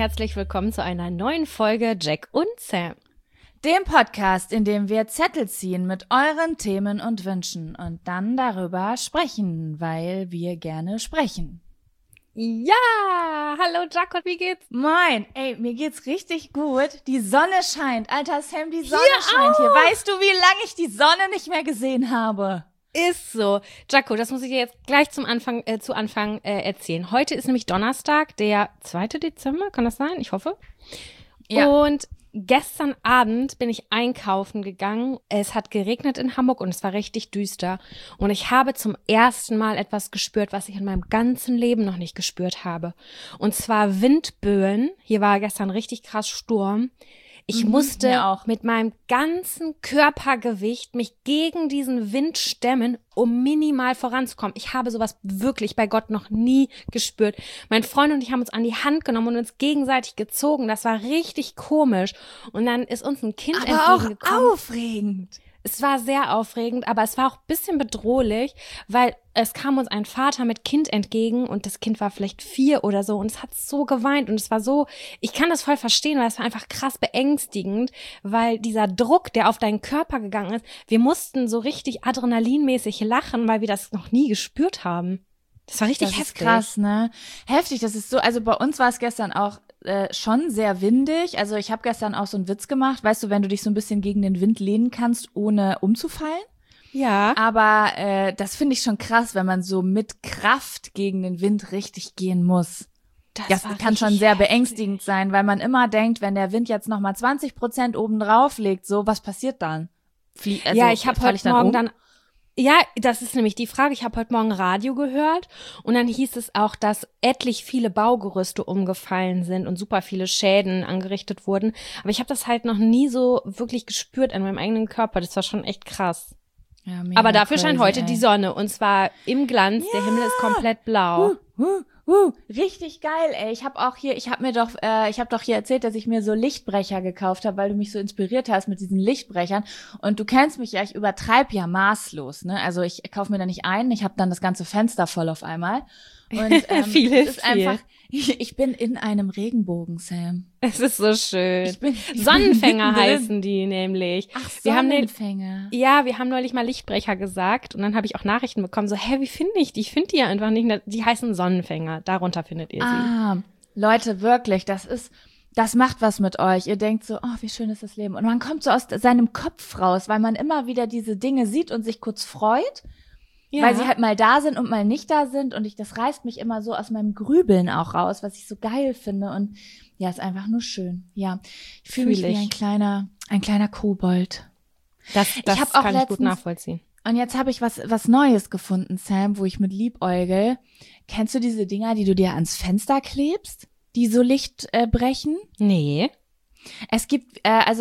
herzlich willkommen zu einer neuen Folge Jack und Sam. Dem Podcast, in dem wir Zettel ziehen mit euren Themen und Wünschen und dann darüber sprechen, weil wir gerne sprechen. Ja, hallo Jack, wie geht's? Moin, ey, mir geht's richtig gut. Die Sonne scheint. Alter Sam, die Sonne scheint hier. Weißt du, wie lange ich die Sonne nicht mehr gesehen habe? Ist so. Jaco, das muss ich dir jetzt gleich zu Anfang erzählen. Heute ist nämlich Donnerstag, der 2. Dezember, kann das sein? Ich hoffe. Ja. Und gestern Abend bin ich einkaufen gegangen. Es hat geregnet in Hamburg und es war richtig düster. Und ich habe zum ersten Mal etwas gespürt, was ich in meinem ganzen Leben noch nicht gespürt habe. Und zwar Windböen. Hier war gestern richtig krass Sturm. Ich musste mit meinem ganzen Körpergewicht mich gegen diesen Wind stemmen, um minimal voranzukommen. Ich habe sowas wirklich bei Gott noch nie gespürt. Mein Freund und ich haben uns an die Hand genommen und uns gegenseitig gezogen. Das war richtig komisch. Und dann ist uns ein Kind entgegengekommen. Aber auch aufregend. Es war sehr aufregend, aber es war auch ein bisschen bedrohlich, weil es kam uns ein Vater mit Kind entgegen und das Kind war vielleicht 4 oder so und es hat so geweint und es war so, ich kann das voll verstehen, weil es war einfach krass beängstigend, weil dieser Druck, der auf deinen Körper gegangen ist, wir mussten so richtig adrenalinmäßig lachen, weil wir das noch nie gespürt haben. Das war richtig heftig. Das ist krass, ne? Heftig, das ist so, also bei uns war es gestern auch schon sehr windig. Also ich habe gestern auch so einen Witz gemacht, weißt du, wenn du dich so ein bisschen gegen den Wind lehnen kannst, ohne umzufallen. Ja. Aber das finde ich schon krass, wenn man so mit Kraft gegen den Wind richtig gehen muss. Das kann schon sehr beängstigend sein, weil man immer denkt, wenn der Wind jetzt nochmal 20% oben drauf legt, so, was passiert dann? Ja, ich habe heute Morgen dann ja, das ist nämlich die Frage. Ich habe heute Morgen Radio gehört und dann hieß es auch, dass etlich viele Baugerüste umgefallen sind und super viele Schäden angerichtet wurden. Aber ich habe das halt noch nie so wirklich gespürt an meinem eigenen Körper. Das war schon echt krass. Ja, mega aber dafür crazy, scheint heute die Sonne und zwar im Glanz. Ja. Der Himmel ist komplett blau. Richtig geil, ey. Ich habe doch hier erzählt, dass ich mir so Lichtbrecher gekauft habe, weil du mich so inspiriert hast mit diesen Lichtbrechern. Und du kennst mich ja, ich übertreibe ja maßlos, ne? Also ich kaufe mir da nicht ein, ich habe dann das ganze Fenster voll auf einmal. Und einfach, ich bin in einem Regenbogen, Sam. Es ist so schön. Sonnenfänger heißen die nämlich. Ach, Sonnenfänger. Wir haben neulich mal Lichtbrecher gesagt und dann habe ich auch Nachrichten bekommen, so, wie finde ich die? Ich finde die ja einfach nicht. Die heißen Sonnenfänger. Darunter findet ihr sie. Ah, Leute, wirklich, das macht was mit euch. Ihr denkt so, oh, wie schön ist das Leben. Und man kommt so aus seinem Kopf raus, weil man immer wieder diese Dinge sieht und sich kurz freut. Ja. Weil sie halt mal da sind und mal nicht da sind und das reißt mich immer so aus meinem Grübeln auch raus, was ich so geil finde und ja, ist einfach nur schön. Ja, ich fühle mich wie ein kleiner Kobold. Das kann ich gut nachvollziehen. Und jetzt habe ich was Neues gefunden, Sam, wo ich mit liebäugel. Kennst du diese Dinger, die du dir ans Fenster klebst, die so Licht brechen? Nee. Es gibt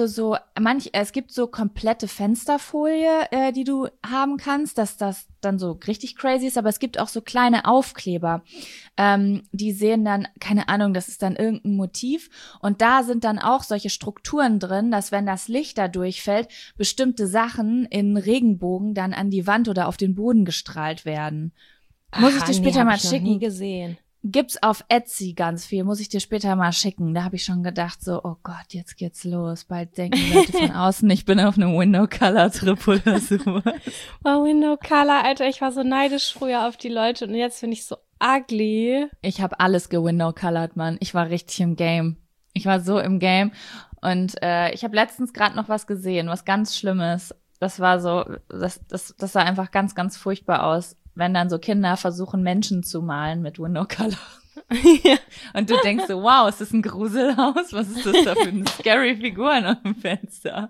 es gibt so komplette Fensterfolie, die du haben kannst, dass das dann so richtig crazy ist, aber es gibt auch so kleine Aufkleber, die sehen dann, keine Ahnung, das ist dann irgendein Motiv und da sind dann auch solche Strukturen drin, dass wenn das Licht da durchfällt, bestimmte Sachen in Regenbogen dann an die Wand oder auf den Boden gestrahlt werden. Muss ich dir später mal schicken. Nie gesehen. Gibt's auf Etsy ganz viel, muss ich dir später mal schicken. Da habe ich schon gedacht so, oh Gott, jetzt geht's los. Bald denken Leute von außen, ich bin auf einem Window-Color-Trip oder sowas. Oh, Window-Color, Alter, ich war so neidisch früher auf die Leute und jetzt finde ich so ugly. Ich habe alles gewindow-colored, Mann. Ich war richtig im Game. Ich war so im Game und ich habe letztens gerade noch was gesehen, was ganz Schlimmes. Das war so, das sah einfach ganz, ganz furchtbar aus. Wenn dann so Kinder versuchen, Menschen zu malen mit Window-Color. Ja. Und du denkst so, wow, ist das ein Gruselhaus? Was ist das da für eine scary Figuren auf dem Fenster?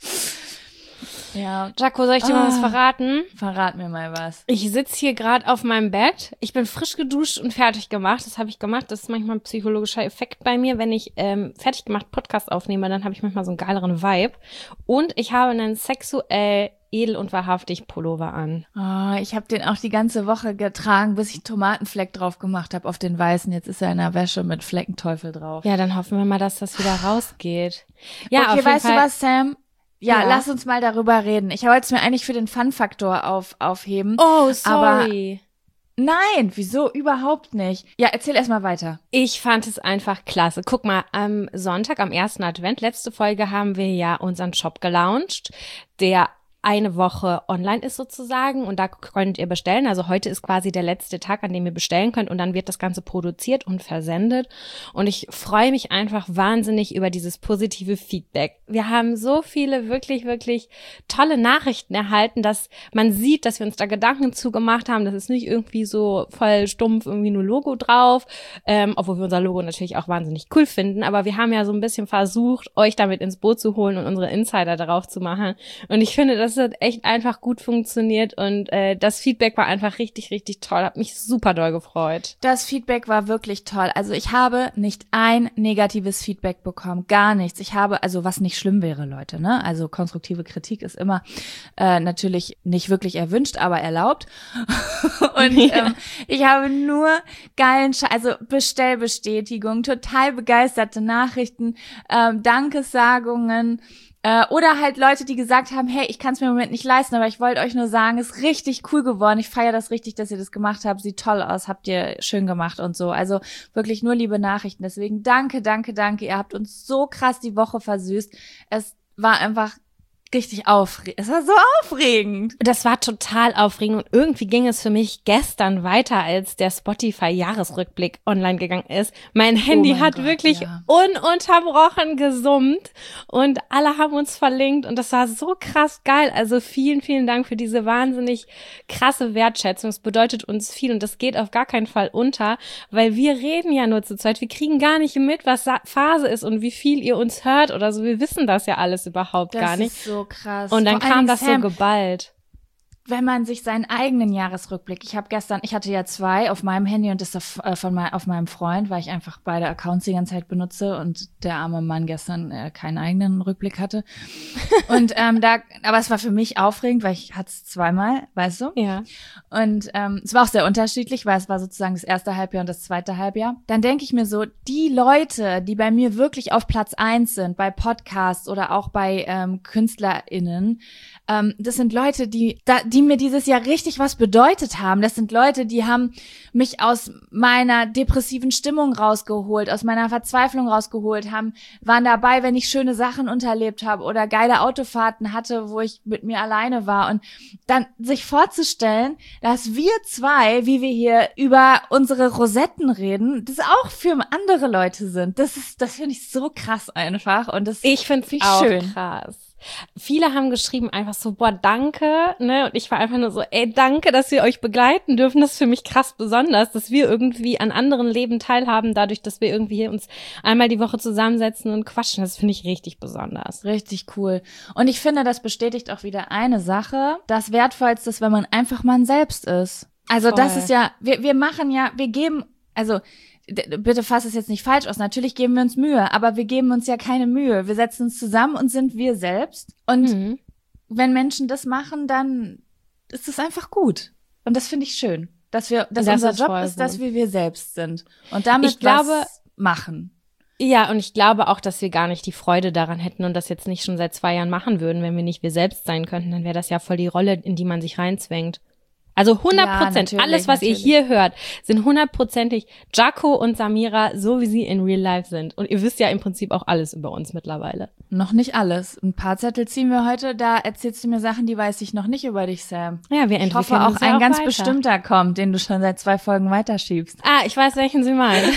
Ja. Jaco, soll ich dir mal was verraten? Verrat mir mal was. Ich sitze hier gerade auf meinem Bett. Ich bin frisch geduscht und fertig gemacht. Das habe ich gemacht. Das ist manchmal ein psychologischer Effekt bei mir. Wenn ich fertig gemacht Podcast aufnehme, dann habe ich manchmal so einen geileren Vibe. Und ich habe einen sexuell edel und wahrhaftig Pullover an. Oh, ich habe den auch die ganze Woche getragen, bis ich einen Tomatenfleck drauf gemacht habe auf den weißen. Jetzt ist er in der Wäsche mit Fleckenteufel drauf. Ja, dann hoffen wir mal, dass das wieder rausgeht. Ja, okay, auf jeden weißt Fall. Du was, Sam? Ja, lass uns mal darüber reden. Ich wollte es mir eigentlich für den Fun-Faktor aufheben. Oh, sorry. Nein, wieso? Überhaupt nicht. Ja, erzähl erst mal weiter. Ich fand es einfach klasse. Guck mal, am Sonntag, am ersten Advent, letzte Folge, haben wir ja unseren Shop gelauncht, der eine Woche online ist sozusagen und da könnt ihr bestellen. Also heute ist quasi der letzte Tag, an dem ihr bestellen könnt und dann wird das Ganze produziert und versendet und ich freue mich einfach wahnsinnig über dieses positive Feedback. Wir haben so viele wirklich, wirklich tolle Nachrichten erhalten, dass man sieht, dass wir uns da Gedanken zugemacht haben. Das ist nicht irgendwie so voll stumpf irgendwie nur Logo drauf, obwohl wir unser Logo natürlich auch wahnsinnig cool finden, aber wir haben ja so ein bisschen versucht, euch damit ins Boot zu holen und unsere Insider darauf zu machen und ich finde, das hat echt einfach gut funktioniert und das Feedback war einfach richtig, richtig toll. Hat mich super doll gefreut. Das Feedback war wirklich toll. Also ich habe nicht ein negatives Feedback bekommen, gar nichts. Ich habe, also was nicht schlimm wäre, Leute, ne? Also konstruktive Kritik ist immer natürlich nicht wirklich erwünscht, aber erlaubt. Und ich habe nur also Bestellbestätigung, total begeisterte Nachrichten, Dankessagungen, oder halt Leute, die gesagt haben, hey, ich kann es mir im Moment nicht leisten, aber ich wollte euch nur sagen, ist richtig cool geworden. Ich feiere das richtig, dass ihr das gemacht habt. Sieht toll aus, habt ihr schön gemacht und so. Also wirklich nur liebe Nachrichten. Deswegen danke, danke, danke. Ihr habt uns so krass die Woche versüßt. Es war einfach richtig aufregend. Es war so aufregend. Das war total aufregend und irgendwie ging es für mich gestern weiter, als der Spotify-Jahresrückblick online gegangen ist. Mein Handy hat wirklich ununterbrochen gesummt und alle haben uns verlinkt und das war so krass geil. Also vielen, vielen Dank für diese wahnsinnig krasse Wertschätzung. Es bedeutet uns viel und das geht auf gar keinen Fall unter, weil wir reden ja nur zu zweit. Wir kriegen gar nicht mit, was Phase ist und wie viel ihr uns hört oder so. Wir wissen das ja alles überhaupt gar nicht. Das ist so krass. Und dann kam das so geballt. Wenn man sich seinen eigenen Jahresrückblick, ich hatte ja 2 auf meinem Handy und das auf meinem Freund, weil ich einfach beide Accounts die ganze Zeit benutze und der arme Mann gestern keinen eigenen Rückblick hatte. Und aber es war für mich aufregend, weil ich hatte es zweimal, weißt du? Ja. Und es war auch sehr unterschiedlich, weil es war sozusagen das erste Halbjahr und das zweite Halbjahr. Dann denke ich mir so, die Leute, die bei mir wirklich auf Platz 1 sind, bei Podcasts oder auch bei KünstlerInnen, das sind Leute, die mir dieses Jahr richtig was bedeutet haben. Das sind Leute, die haben mich aus meiner depressiven Stimmung rausgeholt, aus meiner Verzweiflung rausgeholt, waren dabei, wenn ich schöne Sachen unterlebt habe oder geile Autofahrten hatte, wo ich mit mir alleine war. Und dann sich vorzustellen, dass wir 2, wie wir hier über unsere Rosetten reden, das auch für andere Leute sind. Das finde ich so krass einfach. Und ich finde es auch schön. Krass. Viele haben geschrieben einfach so, boah, danke, ne, und ich war einfach nur so, ey, danke, dass wir euch begleiten dürfen, das ist für mich krass besonders, dass wir irgendwie an anderen Leben teilhaben, dadurch, dass wir irgendwie hier uns einmal die Woche zusammensetzen und quatschen, das finde ich richtig besonders. Richtig cool. Und ich finde, das bestätigt auch wieder eine Sache, das Wertvollste ist, wenn man einfach man selbst ist. Also voll. Das ist ja, wir geben, also bitte fass es jetzt nicht falsch aus, natürlich geben wir uns Mühe, aber wir geben uns ja keine Mühe. Wir setzen uns zusammen und sind wir selbst. Und wenn Menschen das machen, dann ist es einfach gut. Und das finde ich schön, dass unser Job ist, dass wir selbst sind und damit was machen. Ja, und ich glaube auch, dass wir gar nicht die Freude daran hätten und das jetzt nicht schon seit 2 Jahren machen würden, wenn wir nicht wir selbst sein könnten, dann wäre das ja voll die Rolle, in die man sich reinzwängt. Also 100%, ja, alles, was ihr hier hört, sind 100%ig Jaco und Samira, so wie sie in Real Life sind. Und ihr wisst ja im Prinzip auch alles über uns mittlerweile. Noch nicht alles. Ein paar Zettel ziehen wir heute, da erzählst du mir Sachen, die weiß ich noch nicht über dich, Sam. Ja, wir entwickeln uns. Ich hoffe auch ein ganz bestimmter kommt, den du schon seit 2 Folgen weiterschiebst. Ah, ich weiß, welchen Sie meinen.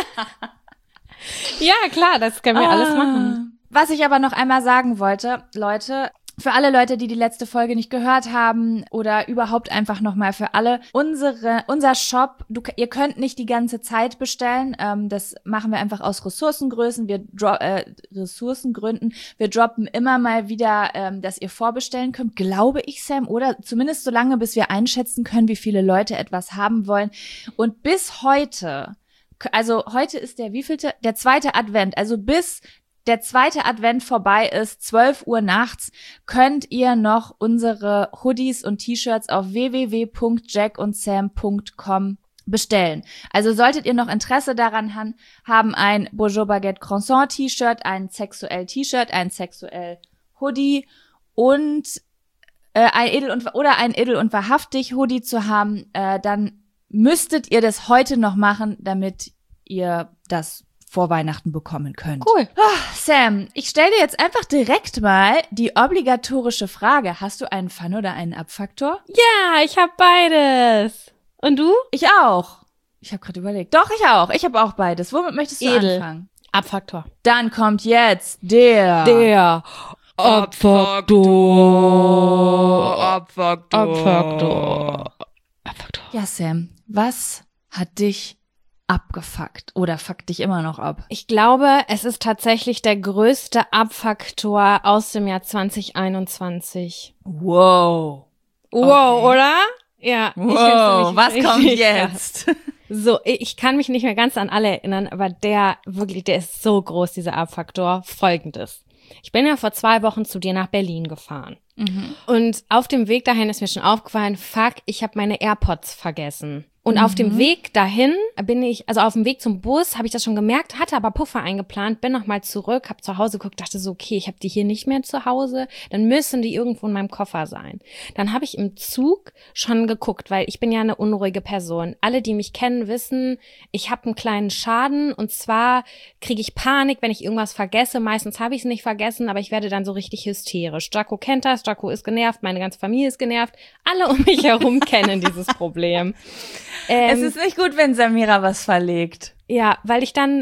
Ja, klar, das können wir alles machen. Was ich aber noch einmal sagen wollte, Leute, für alle Leute, die letzte Folge nicht gehört haben oder überhaupt einfach nochmal für alle, unser Shop, ihr könnt nicht die ganze Zeit bestellen, das machen wir einfach aus Ressourcengrößen, Ressourcengründen. Wir droppen immer mal wieder, dass ihr vorbestellen könnt, glaube ich, Sam, oder zumindest so lange, bis wir einschätzen können, wie viele Leute etwas haben wollen. Und bis heute, also heute ist der 2. Advent, also bis der 2. Advent vorbei ist, 12 Uhr nachts, könnt ihr noch unsere Hoodies und T-Shirts auf www.jackandsam.com bestellen. Also solltet ihr noch Interesse daran haben, ein Bonjour Baguette Croissant T-Shirt, ein sexuell T-Shirt, ein sexuell Hoodie und ein edel und wahrhaftig Hoodie zu haben, dann müsstet ihr das heute noch machen, damit ihr das vor Weihnachten bekommen könnt. Cool. Sam, ich stelle dir jetzt einfach direkt mal die obligatorische Frage. Hast du einen Fun- oder einen Abfaktor? Ja, ich habe beides. Und du? Ich auch. Ich habe gerade überlegt. Doch, ich auch. Ich habe auch beides. Womit möchtest du anfangen? Abfaktor. Dann kommt jetzt der Abfaktor. Ja, Sam, was hat dich abgefuckt oder fuckt dich immer noch ab? Ich glaube, es ist tatsächlich der größte Abfaktor aus dem Jahr 2021. Wow. Wow, oder? Ja. Wow, was kommt jetzt? Krass. So, ich kann mich nicht mehr ganz an alle erinnern, aber der ist so groß, dieser Abfaktor. Folgendes. Ich bin ja vor 2 Wochen zu dir nach Berlin gefahren. Und auf dem Weg dahin ist mir schon aufgefallen, fuck, ich habe meine AirPods vergessen. Und auf dem Weg dahin auf dem Weg zum Bus habe ich das schon gemerkt, hatte aber Puffer eingeplant, bin nochmal zurück, habe zu Hause geguckt, dachte so, okay, ich habe die hier nicht mehr zu Hause, dann müssen die irgendwo in meinem Koffer sein. Dann habe ich im Zug schon geguckt, weil ich bin ja eine unruhige Person. Alle, die mich kennen, wissen, ich habe einen kleinen Schaden und zwar kriege ich Panik, wenn ich irgendwas vergesse. Meistens habe ich es nicht vergessen, aber ich werde dann so richtig hysterisch. Draco kennt das, Draco ist genervt, meine ganze Familie ist genervt. Alle um mich herum kennen dieses Problem. Es ist nicht gut, wenn Samira was verlegt. Ja, weil ich dann,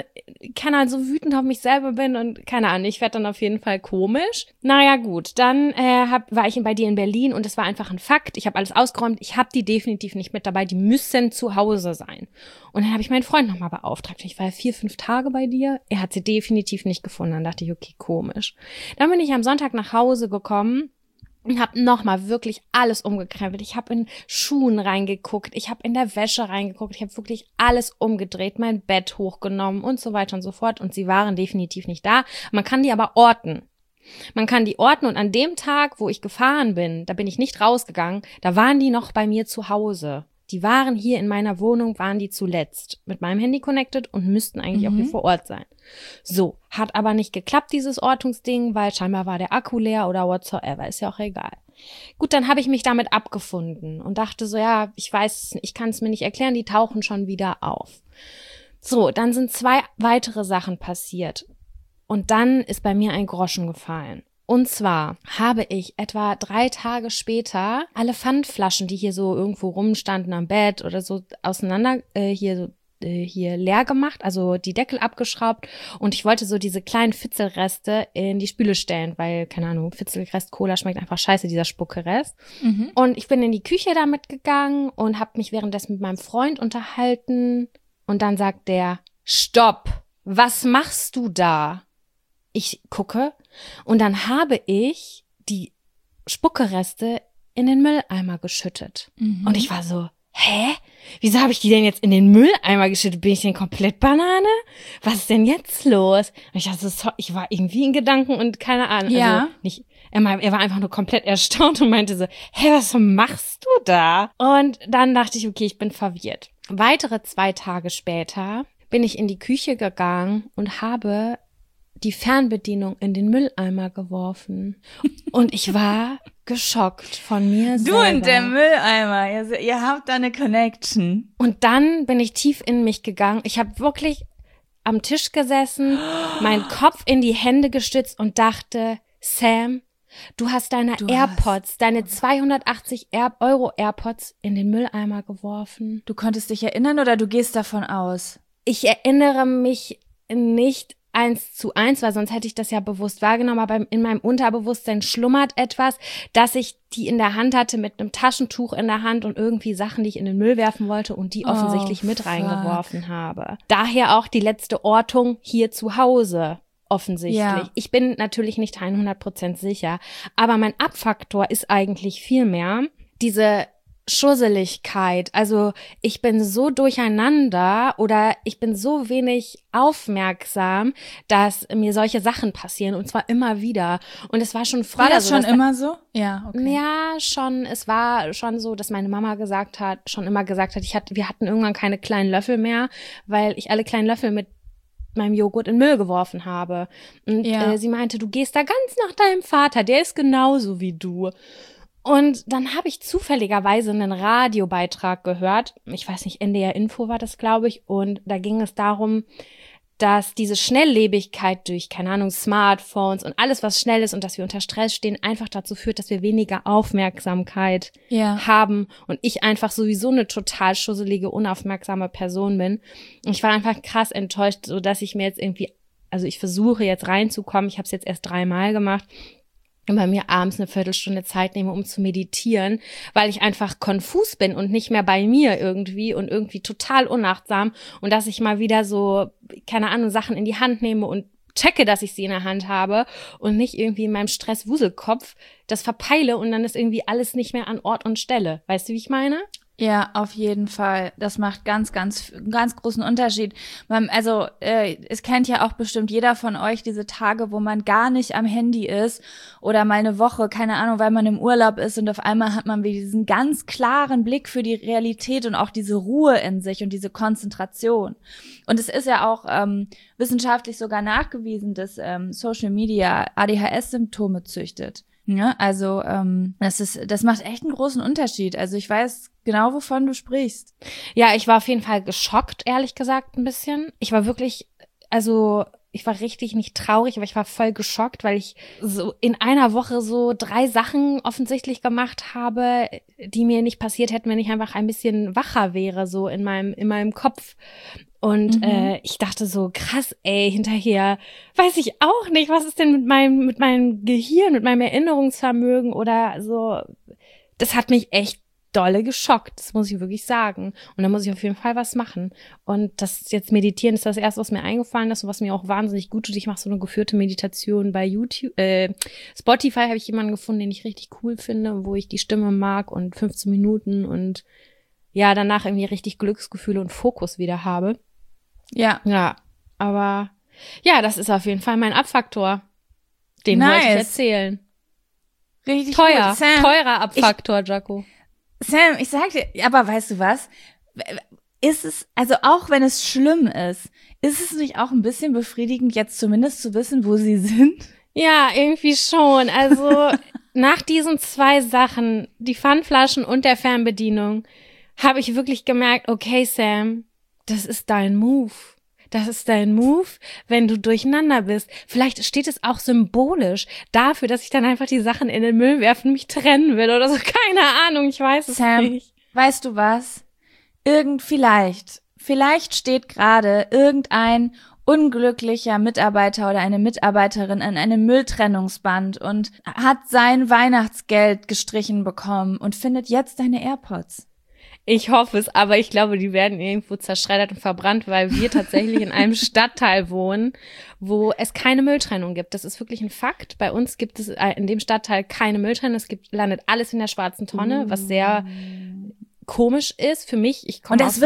so wütend auf mich selber bin und keine Ahnung, ich werde dann auf jeden Fall komisch. Naja gut, dann war ich bei dir in Berlin und es war einfach ein Fakt. Ich habe alles ausgeräumt, ich habe die definitiv nicht mit dabei, die müssen zu Hause sein. Und dann habe ich meinen Freund nochmal beauftragt. Ich war ja 4-5 Tage bei dir, er hat sie definitiv nicht gefunden. Dann dachte ich, okay, komisch. Dann bin ich am Sonntag nach Hause gekommen und habe nochmal wirklich alles umgekrempelt. Ich habe in Schuhen reingeguckt, ich habe in der Wäsche reingeguckt, ich habe wirklich alles umgedreht, mein Bett hochgenommen und so weiter und so fort. Und sie waren definitiv nicht da. Man kann die aber orten. Man kann die orten und an dem Tag, wo ich gefahren bin, da bin ich nicht rausgegangen, da waren die noch bei mir zu Hause. Die waren hier in meiner Wohnung, waren die zuletzt mit meinem Handy connected und müssten eigentlich auch hier vor Ort sein. So, hat aber nicht geklappt, dieses Ortungsding, weil scheinbar war der Akku leer oder whatsoever, ist ja auch egal. Gut, dann habe ich mich damit abgefunden und dachte so, ja, ich kann es mir nicht erklären, die tauchen schon wieder auf. So, dann sind 2 weitere Sachen passiert und dann ist bei mir ein Groschen gefallen. Und zwar habe ich etwa 3 Tage später alle Pfandflaschen, die hier so irgendwo rumstanden am Bett oder so auseinander, hier leer gemacht, also die Deckel abgeschraubt und ich wollte so diese kleinen Fitzelreste in die Spüle stellen, weil, keine Ahnung, Fitzelrest Cola schmeckt einfach scheiße, dieser Spuckerest. Und ich bin in die Küche damit gegangen und habe mich währenddessen mit meinem Freund unterhalten und dann sagt der, stopp, was machst du da? Ich gucke und dann habe ich die Spuckereste in den Mülleimer geschüttet. Und ich war so, hä? Wieso habe ich die denn jetzt in den Mülleimer geschüttet? Bin ich denn komplett Banane? Was ist denn jetzt los? Und ich dachte so, ich war irgendwie in Gedanken und keine Ahnung. Ja. Also er war einfach nur komplett erstaunt und meinte so, hä, was machst du da? Und dann dachte ich, okay, ich bin verwirrt. Weitere 2 Tage später bin ich in die Küche gegangen und habe die Fernbedienung in den Mülleimer geworfen. Und ich war geschockt von mir selber. Du und der Mülleimer, ihr habt da eine Connection. Und dann bin ich tief in mich gegangen. Ich habe wirklich am Tisch gesessen, meinen Kopf in die Hände gestützt und dachte, Sam, du hast deine 280 Euro AirPods in den Mülleimer geworfen. Du konntest dich erinnern oder du gehst davon aus? Ich erinnere mich nicht 1:1, weil sonst hätte ich das ja bewusst wahrgenommen, aber in meinem Unterbewusstsein schlummert etwas, dass ich die in der Hand hatte mit einem Taschentuch in der Hand und irgendwie Sachen, die ich in den Müll werfen wollte und die offensichtlich mit reingeworfen habe. Daher auch die letzte Ortung hier zu Hause. Offensichtlich. Ja. Ich bin natürlich nicht 100% sicher, aber mein Abfaktor ist eigentlich viel mehr diese Schusseligkeit. Also ich bin so durcheinander oder ich bin so wenig aufmerksam, dass mir solche Sachen passieren und zwar immer wieder. Und es war schon früher so. War das so, schon immer so? Ja, okay. Ja, schon. Es war schon so, dass meine Mama schon immer gesagt hat, wir hatten irgendwann keine kleinen Löffel mehr, weil ich alle kleinen Löffel mit meinem Joghurt in Müll geworfen habe. Und sie meinte, du gehst da ganz nach deinem Vater, der ist genauso wie du. Und dann habe ich zufälligerweise einen Radiobeitrag gehört. Ich weiß nicht, NDR Info war das, glaube ich. Und da ging es darum, dass diese Schnelllebigkeit durch, keine Ahnung, Smartphones und alles, was schnell ist und dass wir unter Stress stehen, einfach dazu führt, dass wir weniger Aufmerksamkeit haben und ich einfach sowieso eine total schusselige, unaufmerksame Person bin. Und ich war einfach krass enttäuscht, so dass ich mir jetzt irgendwie, also ich versuche jetzt reinzukommen, ich habe es jetzt erst 3-mal gemacht, bei mir abends eine Viertelstunde Zeit nehme, um zu meditieren, weil ich einfach konfus bin und nicht mehr bei mir irgendwie und irgendwie total unachtsam und dass ich mal wieder so, keine Ahnung, Sachen in die Hand nehme und checke, dass ich sie in der Hand habe und nicht irgendwie in meinem Stress-Wuselkopf das verpeile und dann ist irgendwie alles nicht mehr an Ort und Stelle. Weißt du, wie ich meine? Ja, auf jeden Fall. Das macht ganz großen Unterschied. Es kennt ja auch bestimmt jeder von euch diese Tage, wo man gar nicht am Handy ist oder mal eine Woche, keine Ahnung, weil man im Urlaub ist und auf einmal hat man wieder diesen ganz klaren Blick für die Realität und auch diese Ruhe in sich und diese Konzentration. Und es ist ja auch wissenschaftlich sogar nachgewiesen, dass Social Media ADHS-Symptome züchtet. Ja, also das macht echt einen großen Unterschied. Also ich weiß genau, wovon du sprichst. Ja, ich war auf jeden Fall geschockt, ehrlich gesagt, ein bisschen. Ich war wirklich, also ich war richtig nicht traurig, aber ich war voll geschockt, weil ich so in einer Woche so 3 Sachen offensichtlich gemacht habe, die mir nicht passiert hätten, wenn ich einfach ein bisschen wacher wäre, so in meinem Kopf. Und ich dachte so, krass, ey, hinterher weiß ich auch nicht, was ist denn mit meinem Gehirn, mit meinem Erinnerungsvermögen oder so. Das hat mich echt dolle geschockt, das muss ich wirklich sagen. Und da muss ich auf jeden Fall was machen. Und das jetzt Meditieren ist das Erste, was mir eingefallen ist und was mir auch wahnsinnig gut tut. Ich mache so eine geführte Meditation bei YouTube. Spotify habe ich jemanden gefunden, den ich richtig cool finde, wo ich die Stimme mag und 15 Minuten und ja, danach irgendwie richtig Glücksgefühle und Fokus wieder habe. Ja. Ja, aber ja, das ist auf jeden Fall mein Abfaktor. Den wollte ich erzählen. Richtig teuer, gut. Sam, teurer Abfaktor, Jaco. Sam, ich sag dir, aber weißt du was? Ist es, also auch wenn es schlimm ist es nicht auch ein bisschen befriedigend, jetzt zumindest zu wissen, wo sie sind? Ja, irgendwie schon. Also nach diesen 2 Sachen, die Pfandflaschen und der Fernbedienung, habe ich wirklich gemerkt, okay, Sam, das ist dein Move. Das ist dein Move, wenn du durcheinander bist. Vielleicht steht es auch symbolisch dafür, dass ich dann einfach die Sachen in den Müll werfen und mich trennen will oder so. Keine Ahnung, ich weiß es nicht. Weißt du was? Vielleicht steht gerade irgendein unglücklicher Mitarbeiter oder eine Mitarbeiterin an einem Mülltrennungsband und hat sein Weihnachtsgeld gestrichen bekommen und findet jetzt deine AirPods. Ich hoffe es, aber ich glaube, die werden irgendwo zerschreddert und verbrannt, weil wir tatsächlich in einem Stadtteil wohnen, wo es keine Mülltrennung gibt. Das ist wirklich ein Fakt. Bei uns gibt es in dem Stadtteil keine Mülltrennung. Landet alles in der schwarzen Tonne, was sehr komisch ist für mich. Und das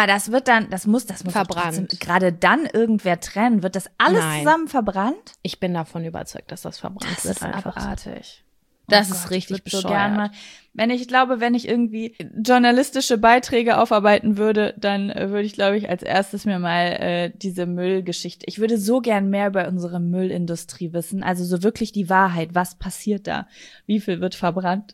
muss verbrannt. Gerade dann irgendwer trennen. Wird das alles zusammen verbrannt? Ich bin davon überzeugt, dass das verbrannt wird. Das ist abartig. Das ist richtig bescheuert. So gern mal, wenn ich irgendwie journalistische Beiträge aufarbeiten würde, dann würde ich, glaube ich, als erstes mir mal diese Müllgeschichte. Ich würde so gern mehr über unsere Müllindustrie wissen. Also so wirklich die Wahrheit. Was passiert da? Wie viel wird verbrannt?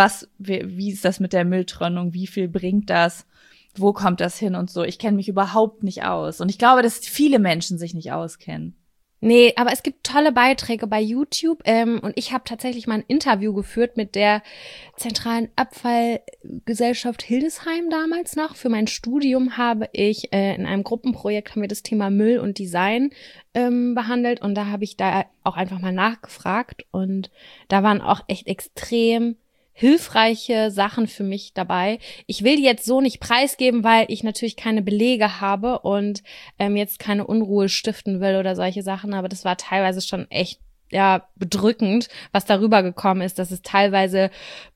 Wie ist das mit der Mülltrennung? Wie viel bringt das? Wo kommt das hin und so? Ich kenne mich überhaupt nicht aus. Und ich glaube, dass viele Menschen sich nicht auskennen. Nee, aber es gibt tolle Beiträge bei YouTube und ich habe tatsächlich mal ein Interview geführt mit der Zentralen Abfallgesellschaft Hildesheim damals noch. Für mein Studium habe ich in einem Gruppenprojekt haben wir das Thema Müll und Design behandelt und da habe ich da auch einfach mal nachgefragt und da waren auch echt extrem hilfreiche Sachen für mich dabei. Ich will die jetzt so nicht preisgeben, weil ich natürlich keine Belege habe und jetzt keine Unruhe stiften will oder solche Sachen, aber das war teilweise schon echt bedrückend, was darüber gekommen ist, dass es teilweise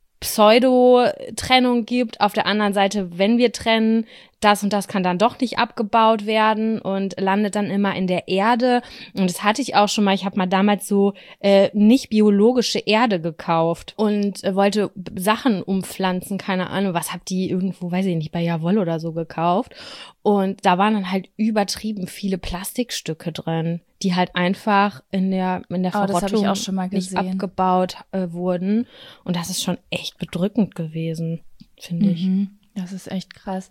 Pseudo-Trennung gibt. Auf der anderen Seite, wenn wir trennen, das und das kann dann doch nicht abgebaut werden und landet dann immer in der Erde. Und das hatte ich auch schon mal. Ich habe mal damals so nicht biologische Erde gekauft und wollte Sachen umpflanzen, keine Ahnung. Was habt die irgendwo, weiß ich nicht, bei Jawoll oder so gekauft. Und da waren dann halt übertrieben viele Plastikstücke drin, die halt einfach in der das hab ich Verrottung auch schon mal nicht gesehen. abgebaut wurden. Und das ist schon echt bedrückend gewesen, finde ich. Das ist echt krass.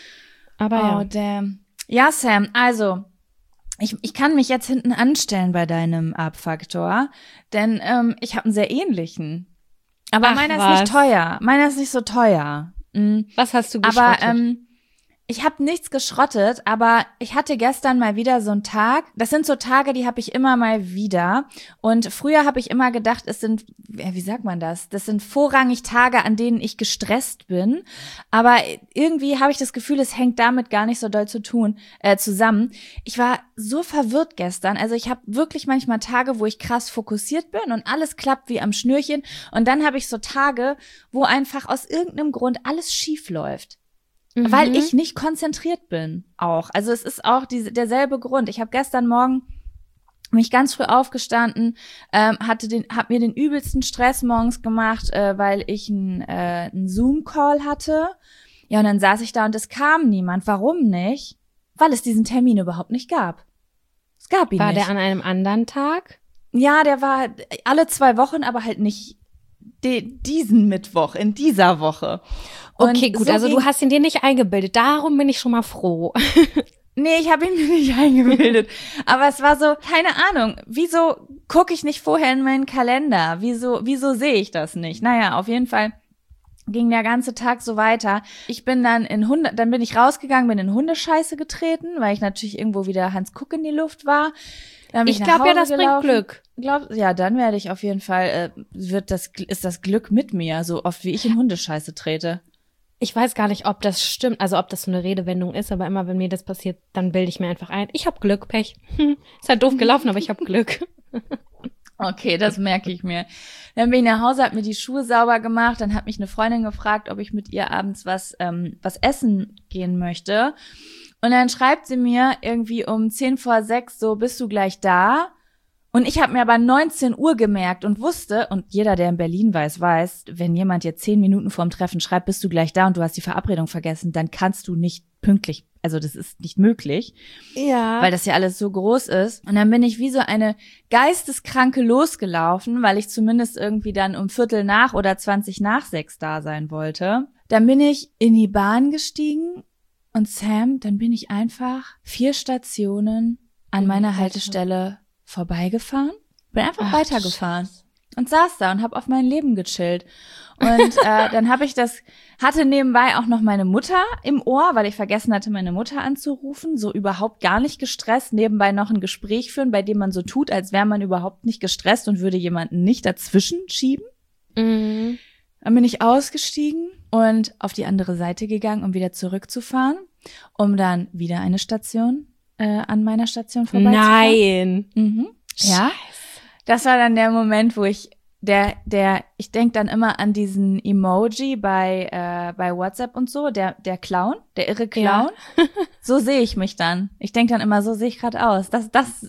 Aber damn. Ja, Sam, also ich kann mich jetzt hinten anstellen bei deinem Up-Faktor, denn ich habe einen sehr ähnlichen. Aber meiner ist nicht teuer. Meiner ist nicht so teuer. Was hast du geschrottet? Aber ich habe nichts geschrottet, aber ich hatte gestern mal wieder so einen Tag. Das sind so Tage, die habe ich immer mal wieder. Und früher habe ich immer gedacht, es sind, wie sagt man das? Das sind vorrangig Tage, an denen ich gestresst bin. Aber irgendwie habe ich das Gefühl, es hängt damit gar nicht so doll zusammen. Ich war so verwirrt gestern. Also ich habe wirklich manchmal Tage, wo ich krass fokussiert bin und alles klappt wie am Schnürchen. Und dann habe ich so Tage, wo einfach aus irgendeinem Grund alles schief läuft. Weil ich nicht konzentriert bin auch. Also es ist auch derselbe Grund. Ich habe gestern Morgen mich ganz früh aufgestanden, hab mir den übelsten Stress morgens gemacht, weil ich einen Zoom-Call hatte. Ja, und dann saß ich da und es kam niemand. Warum nicht? Weil es diesen Termin überhaupt nicht gab. Es gab ihn nicht. War der an einem anderen Tag? Ja, der war alle 2 Wochen, aber halt nicht diesen Mittwoch, in dieser Woche. Und okay, gut, so also du hast ihn dir nicht eingebildet. Darum bin ich schon mal froh. Nee, ich habe ihn mir nicht eingebildet. Aber es war so, keine Ahnung, wieso gucke ich nicht vorher in meinen Kalender? Wieso sehe ich das nicht? Naja, auf jeden Fall ging der ganze Tag so weiter. Ich bin dann dann bin ich rausgegangen, bin in Hundescheiße getreten, weil ich natürlich irgendwo wieder Hans Kuck in die Luft war. Ich glaube ja, das bringt Glück. Ja, dann werde ich auf jeden Fall, ist das Glück mit mir, so oft wie ich in Hundescheiße trete. Ich weiß gar nicht, ob das stimmt, also ob das so eine Redewendung ist, aber immer, wenn mir das passiert, dann bilde ich mir einfach ein, ich habe Glück, Pech. Ist halt doof gelaufen, aber ich habe Glück. Okay, das merke ich mir. Dann bin ich nach Hause, habe mir die Schuhe sauber gemacht, dann hat mich eine Freundin gefragt, ob ich mit ihr abends was essen gehen möchte. Und dann schreibt sie mir irgendwie um 5:10 so, bist du gleich da? Und ich habe mir aber 19 Uhr gemerkt und wusste, und jeder, der in Berlin weiß, wenn jemand jetzt 10 Minuten vorm Treffen schreibt, bist du gleich da und du hast die Verabredung vergessen, dann kannst du nicht pünktlich, also das ist nicht möglich. Ja. Weil das ja alles so groß ist. Und dann bin ich wie so eine Geisteskranke losgelaufen, weil ich zumindest irgendwie dann um 5:15 oder 5:20 da sein wollte. Dann bin ich in die Bahn gestiegen und Sam, dann bin ich einfach 4 Stationen an meiner Haltestelle vorbeigefahren, bin einfach weitergefahren und saß da und habe auf mein Leben gechillt. Und dann hatte nebenbei auch noch meine Mutter im Ohr, weil ich vergessen hatte, meine Mutter anzurufen, so überhaupt gar nicht gestresst, nebenbei noch ein Gespräch führen, bei dem man so tut, als wäre man überhaupt nicht gestresst und würde jemanden nicht dazwischen schieben. Mhm. Dann bin ich ausgestiegen und auf die andere Seite gegangen, um wieder zurückzufahren, um dann wieder eine Station an meiner Station vorbeizufahren. Nein. Ja, das war dann der Moment, wo ich ich denke dann immer an diesen Emoji bei WhatsApp und so, der Clown, der irre Clown. Ja. So sehe ich mich dann. Ich denke dann immer, so sehe ich gerade aus. Das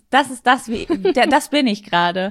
bin ich gerade.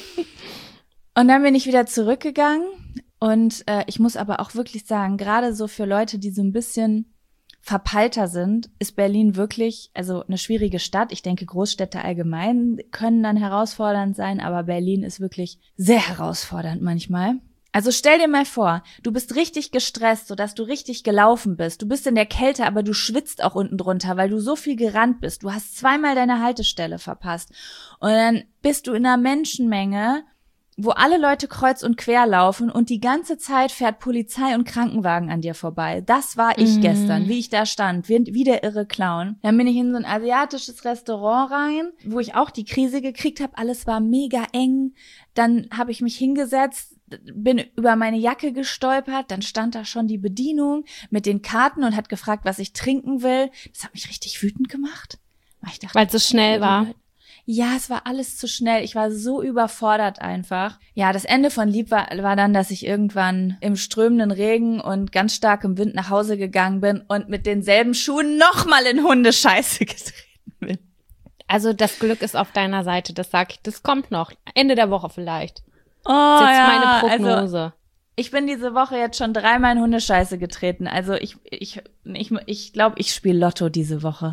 Und dann bin ich wieder zurückgegangen und ich muss aber auch wirklich sagen, gerade so für Leute, die so ein bisschen verpeilter sind, ist Berlin wirklich, also eine schwierige Stadt. Ich denke, Großstädte allgemein können dann herausfordernd sein, aber Berlin ist wirklich sehr herausfordernd manchmal. Also stell dir mal vor, du bist richtig gestresst, sodass du richtig gelaufen bist. Du bist in der Kälte, aber du schwitzt auch unten drunter, weil du so viel gerannt bist. Du hast 2-mal deine Haltestelle verpasst. Und dann bist du in einer Menschenmenge, wo alle Leute kreuz und quer laufen und die ganze Zeit fährt Polizei und Krankenwagen an dir vorbei. Das war ich gestern, wie ich da stand, wie der irre Clown. Dann bin ich in so ein asiatisches Restaurant rein, wo ich auch die Krise gekriegt habe. Alles war mega eng. Dann habe ich mich hingesetzt, bin über meine Jacke gestolpert. Dann stand da schon die Bedienung mit den Karten und hat gefragt, was ich trinken will. Das hat mich richtig wütend gemacht. Weil es so schnell war. Ja, es war alles zu schnell. Ich war so überfordert einfach. Ja, das Ende von Lieb war dann, dass ich irgendwann im strömenden Regen und ganz starkem Wind nach Hause gegangen bin und mit denselben Schuhen nochmal in Hundescheiße getreten bin. Also das Glück ist auf deiner Seite, das sag ich. Das kommt noch. Ende der Woche vielleicht. Oh, das ist jetzt ja, meine Prognose. Also ich bin diese Woche jetzt schon 3-mal in Hundescheiße getreten. Also ich glaube, ich spiele Lotto diese Woche.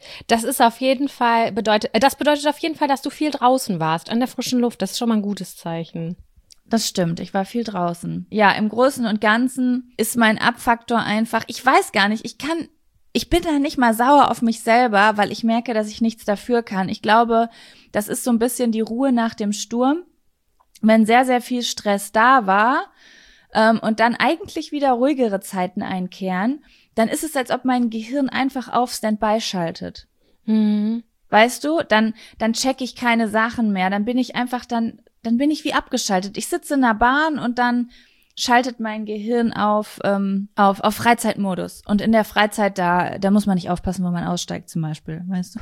Das ist auf jeden Fall, das bedeutet auf jeden Fall, dass du viel draußen warst, an der frischen Luft. Das ist schon mal ein gutes Zeichen. Das stimmt, ich war viel draußen. Ja, im Großen und Ganzen ist mein Abfaktor einfach, ich weiß gar nicht, ich bin da nicht mal sauer auf mich selber, weil ich merke, dass ich nichts dafür kann. Ich glaube, das ist so ein bisschen die Ruhe nach dem Sturm. Wenn sehr, sehr viel Stress da war und dann eigentlich wieder ruhigere Zeiten einkehren, dann ist es, als ob mein Gehirn einfach auf Standby schaltet. Mhm. Weißt du, dann checke ich keine Sachen mehr, dann bin ich einfach dann bin ich wie abgeschaltet. Ich sitze in der Bahn und dann schaltet mein Gehirn auf Freizeitmodus. Und in der Freizeit, da muss man nicht aufpassen, wo man aussteigt zum Beispiel, weißt du?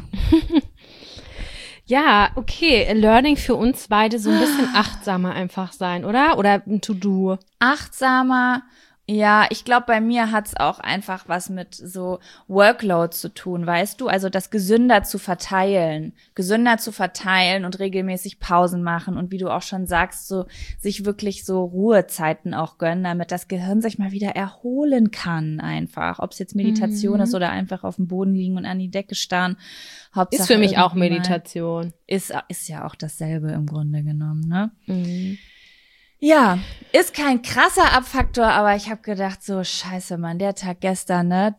Ja, okay. Learning für uns beide, so ein bisschen achtsamer einfach sein, oder? Oder ein To-Do? Achtsamer. Ja, ich glaube, bei mir hat's auch einfach was mit so Workload zu tun, weißt du? Also das gesünder zu verteilen und regelmäßig Pausen machen und wie du auch schon sagst, so sich wirklich so Ruhezeiten auch gönnen, damit das Gehirn sich mal wieder erholen kann einfach. Ob es jetzt Meditation ist oder einfach auf dem Boden liegen und an die Decke starren. Hauptsache Ist für mich auch Meditation. Ist ja auch dasselbe im Grunde genommen, ne? Mhm. Ja, ist kein krasser Abfaktor, aber ich habe gedacht, so scheiße, Mann, der Tag gestern, ne,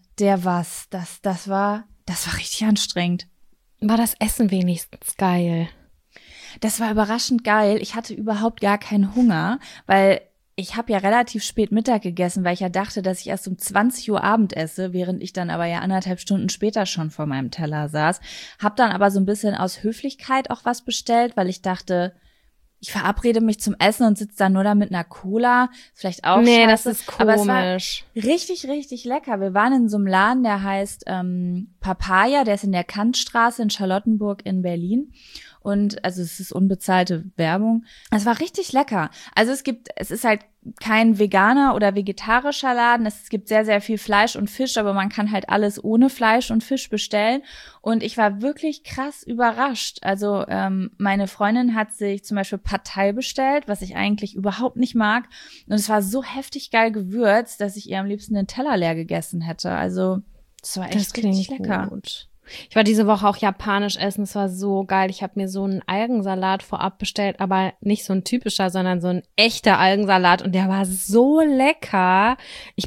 das war richtig anstrengend. War das Essen wenigstens geil? Das war überraschend geil. Ich hatte überhaupt gar keinen Hunger, weil ich habe ja relativ spät Mittag gegessen, weil ich ja dachte, dass ich erst um 20 Uhr Abend esse, während ich dann aber ja 1,5 Stunden später schon vor meinem Teller saß. Hab dann aber so ein bisschen aus Höflichkeit auch was bestellt, weil ich dachte, ich verabrede mich zum Essen und sitze dann nur da mit einer Cola. Vielleicht auch nee, scheiße. Das ist komisch. Aber es war richtig, richtig lecker. Wir waren in so einem Laden, der heißt Papaya, der ist in der Kantstraße in Charlottenburg in Berlin. Und also es ist unbezahlte Werbung. Es war richtig lecker. Also es ist halt kein veganer oder vegetarischer Laden. Es gibt sehr, sehr viel Fleisch und Fisch, aber man kann halt alles ohne Fleisch und Fisch bestellen. Und ich war wirklich krass überrascht. Also meine Freundin hat sich zum Beispiel Pad Thai bestellt, was ich eigentlich überhaupt nicht mag. Und es war so heftig geil gewürzt, dass ich ihr am liebsten den Teller leer gegessen hätte. Also das war echt richtig lecker. Gut. Ich war diese Woche auch japanisch essen, es war so geil. Ich habe mir so einen Algensalat vorab bestellt, aber nicht so ein typischer, sondern so ein echter Algensalat und der war so lecker. Ich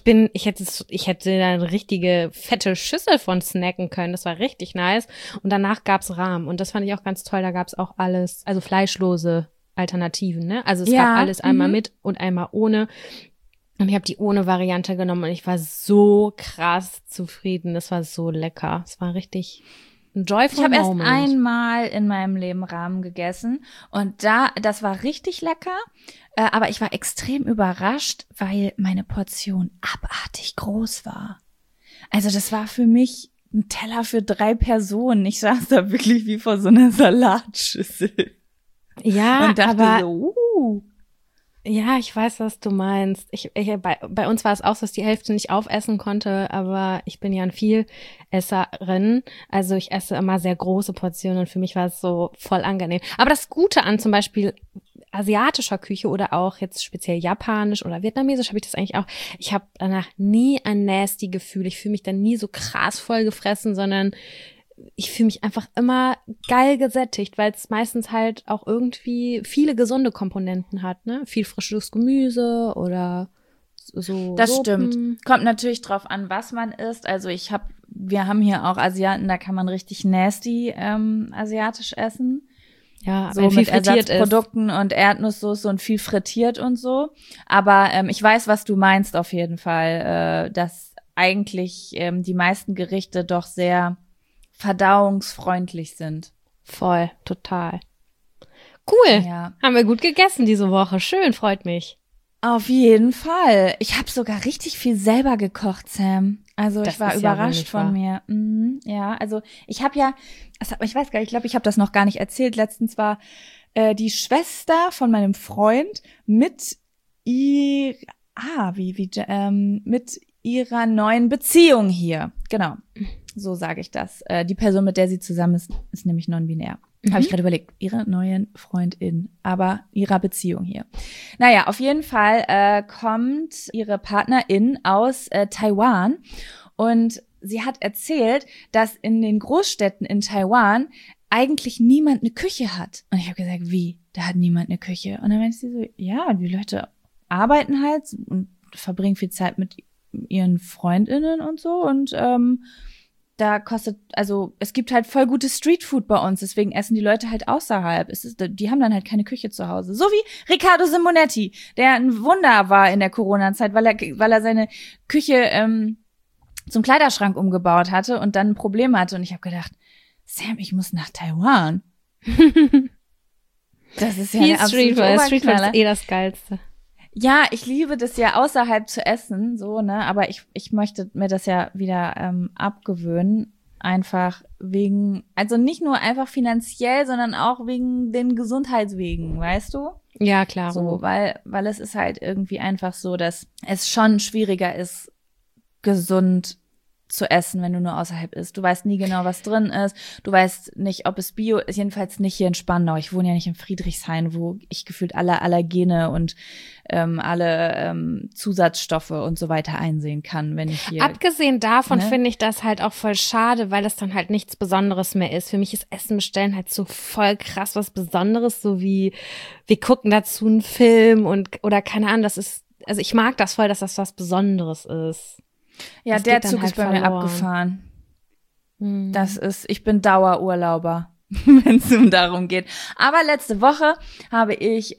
hätte da eine richtige fette Schüssel von snacken können, das war richtig nice. Und danach gab's Ramen und das fand ich auch ganz toll, da gab's auch alles, also fleischlose Alternativen, ne? Also es gab alles einmal mit und einmal ohne. Und ich habe die ohne Variante genommen und ich war so krass zufrieden. Das war so lecker. Es war richtig ein joyful Moment. Ich habe erst einmal in meinem Leben Ramen gegessen und das war richtig lecker. Aber ich war extrem überrascht, weil meine Portion abartig groß war. Also das war für mich ein Teller für 3 Personen. Ich saß da wirklich wie vor so einer Salatschüssel. Ja, und dachte aber so, ja, ich weiß, was du meinst. Bei uns war es auch so, dass die Hälfte nicht aufessen konnte, aber ich bin ja ein Vielesserin. Also ich esse immer sehr große Portionen und für mich war es so voll angenehm. Aber das Gute an zum Beispiel asiatischer Küche oder auch jetzt speziell japanisch oder vietnamesisch habe ich das eigentlich auch. Ich habe danach nie ein nasty Gefühl. Ich fühle mich dann nie so krass voll gefressen, sondern ich fühle mich einfach immer geil gesättigt, weil es meistens halt auch irgendwie viele gesunde Komponenten hat, ne? Viel frisches Gemüse oder so. Das Suppen. stimmt. Kommt natürlich drauf an, was man isst. Also wir haben hier auch Asiaten, da kann man richtig nasty asiatisch essen. Ja, so wenn viel mit frittiert Ersatzprodukten und Erdnusssoße und viel frittiert und so. Aber ich weiß, was du meinst auf jeden Fall, dass eigentlich die meisten Gerichte doch sehr verdauungsfreundlich sind. Voll, total. Cool. Ja. Haben wir gut gegessen diese Woche. Schön, freut mich. Auf jeden Fall. Ich habe sogar richtig viel selber gekocht, Sam. Also Das ich war ist ja wohl überrascht nicht von wahr. mir. Ja, also ich habe ja, ich weiß gar nicht, ich glaube, ich habe das noch gar nicht erzählt. Letztens war die Schwester von meinem Freund mit mit ihrer neuen Beziehung hier. Genau. So sage ich das. Die Person, mit der sie zusammen ist nämlich non-binär. Habe ich gerade überlegt. Ihre neuen Freundin, aber ihrer Beziehung hier. Naja, auf jeden Fall kommt ihre Partnerin aus Taiwan und sie hat erzählt, dass in den Großstädten in Taiwan eigentlich niemand eine Küche hat. Und ich habe gesagt, wie? Da hat niemand eine Küche. Und dann meinte sie so, ja, die Leute arbeiten halt und verbringen viel Zeit mit ihren FreundInnen und so. Und da kostet, also es gibt halt voll gutes Streetfood bei uns, deswegen essen die Leute halt außerhalb. Die haben dann halt keine Küche zu Hause. So wie Riccardo Simonetti, der ein Wunder war in der Corona-Zeit, weil er seine Küche zum Kleiderschrank umgebaut hatte und dann ein Problem hatte. Und ich habe gedacht, Sam, ich muss nach Taiwan. Das ist ja eine absolute Streetfood ist eh das Geilste. Ja, ich liebe das ja außerhalb zu essen, so, ne, aber ich möchte mir das ja wieder abgewöhnen, einfach wegen, also nicht nur einfach finanziell, sondern auch wegen den Gesundheitswegen, weißt du? Ja, klar. So, weil es ist halt irgendwie einfach so, dass es schon schwieriger ist, gesund zu essen, wenn du nur außerhalb isst. Du weißt nie genau, was drin ist. Du weißt nicht, ob es Bio ist. Jedenfalls nicht hier in Spandau. Ich wohne ja nicht in Friedrichshain, wo ich gefühlt alle Allergene und alle Zusatzstoffe und so weiter einsehen kann, wenn ich hier. Abgesehen davon finde ich das halt auch voll schade, weil das dann halt nichts Besonderes mehr ist. Für mich ist Essen bestellen halt so voll krass was Besonderes, so wie wir gucken dazu einen Film oder keine Ahnung, das ist, also ich mag das voll, dass das was Besonderes ist. Ja, das der Zug halt ist bei mir verloren. Abgefahren. Mhm. Ich bin Dauerurlauber, wenn es darum geht. Aber letzte Woche ich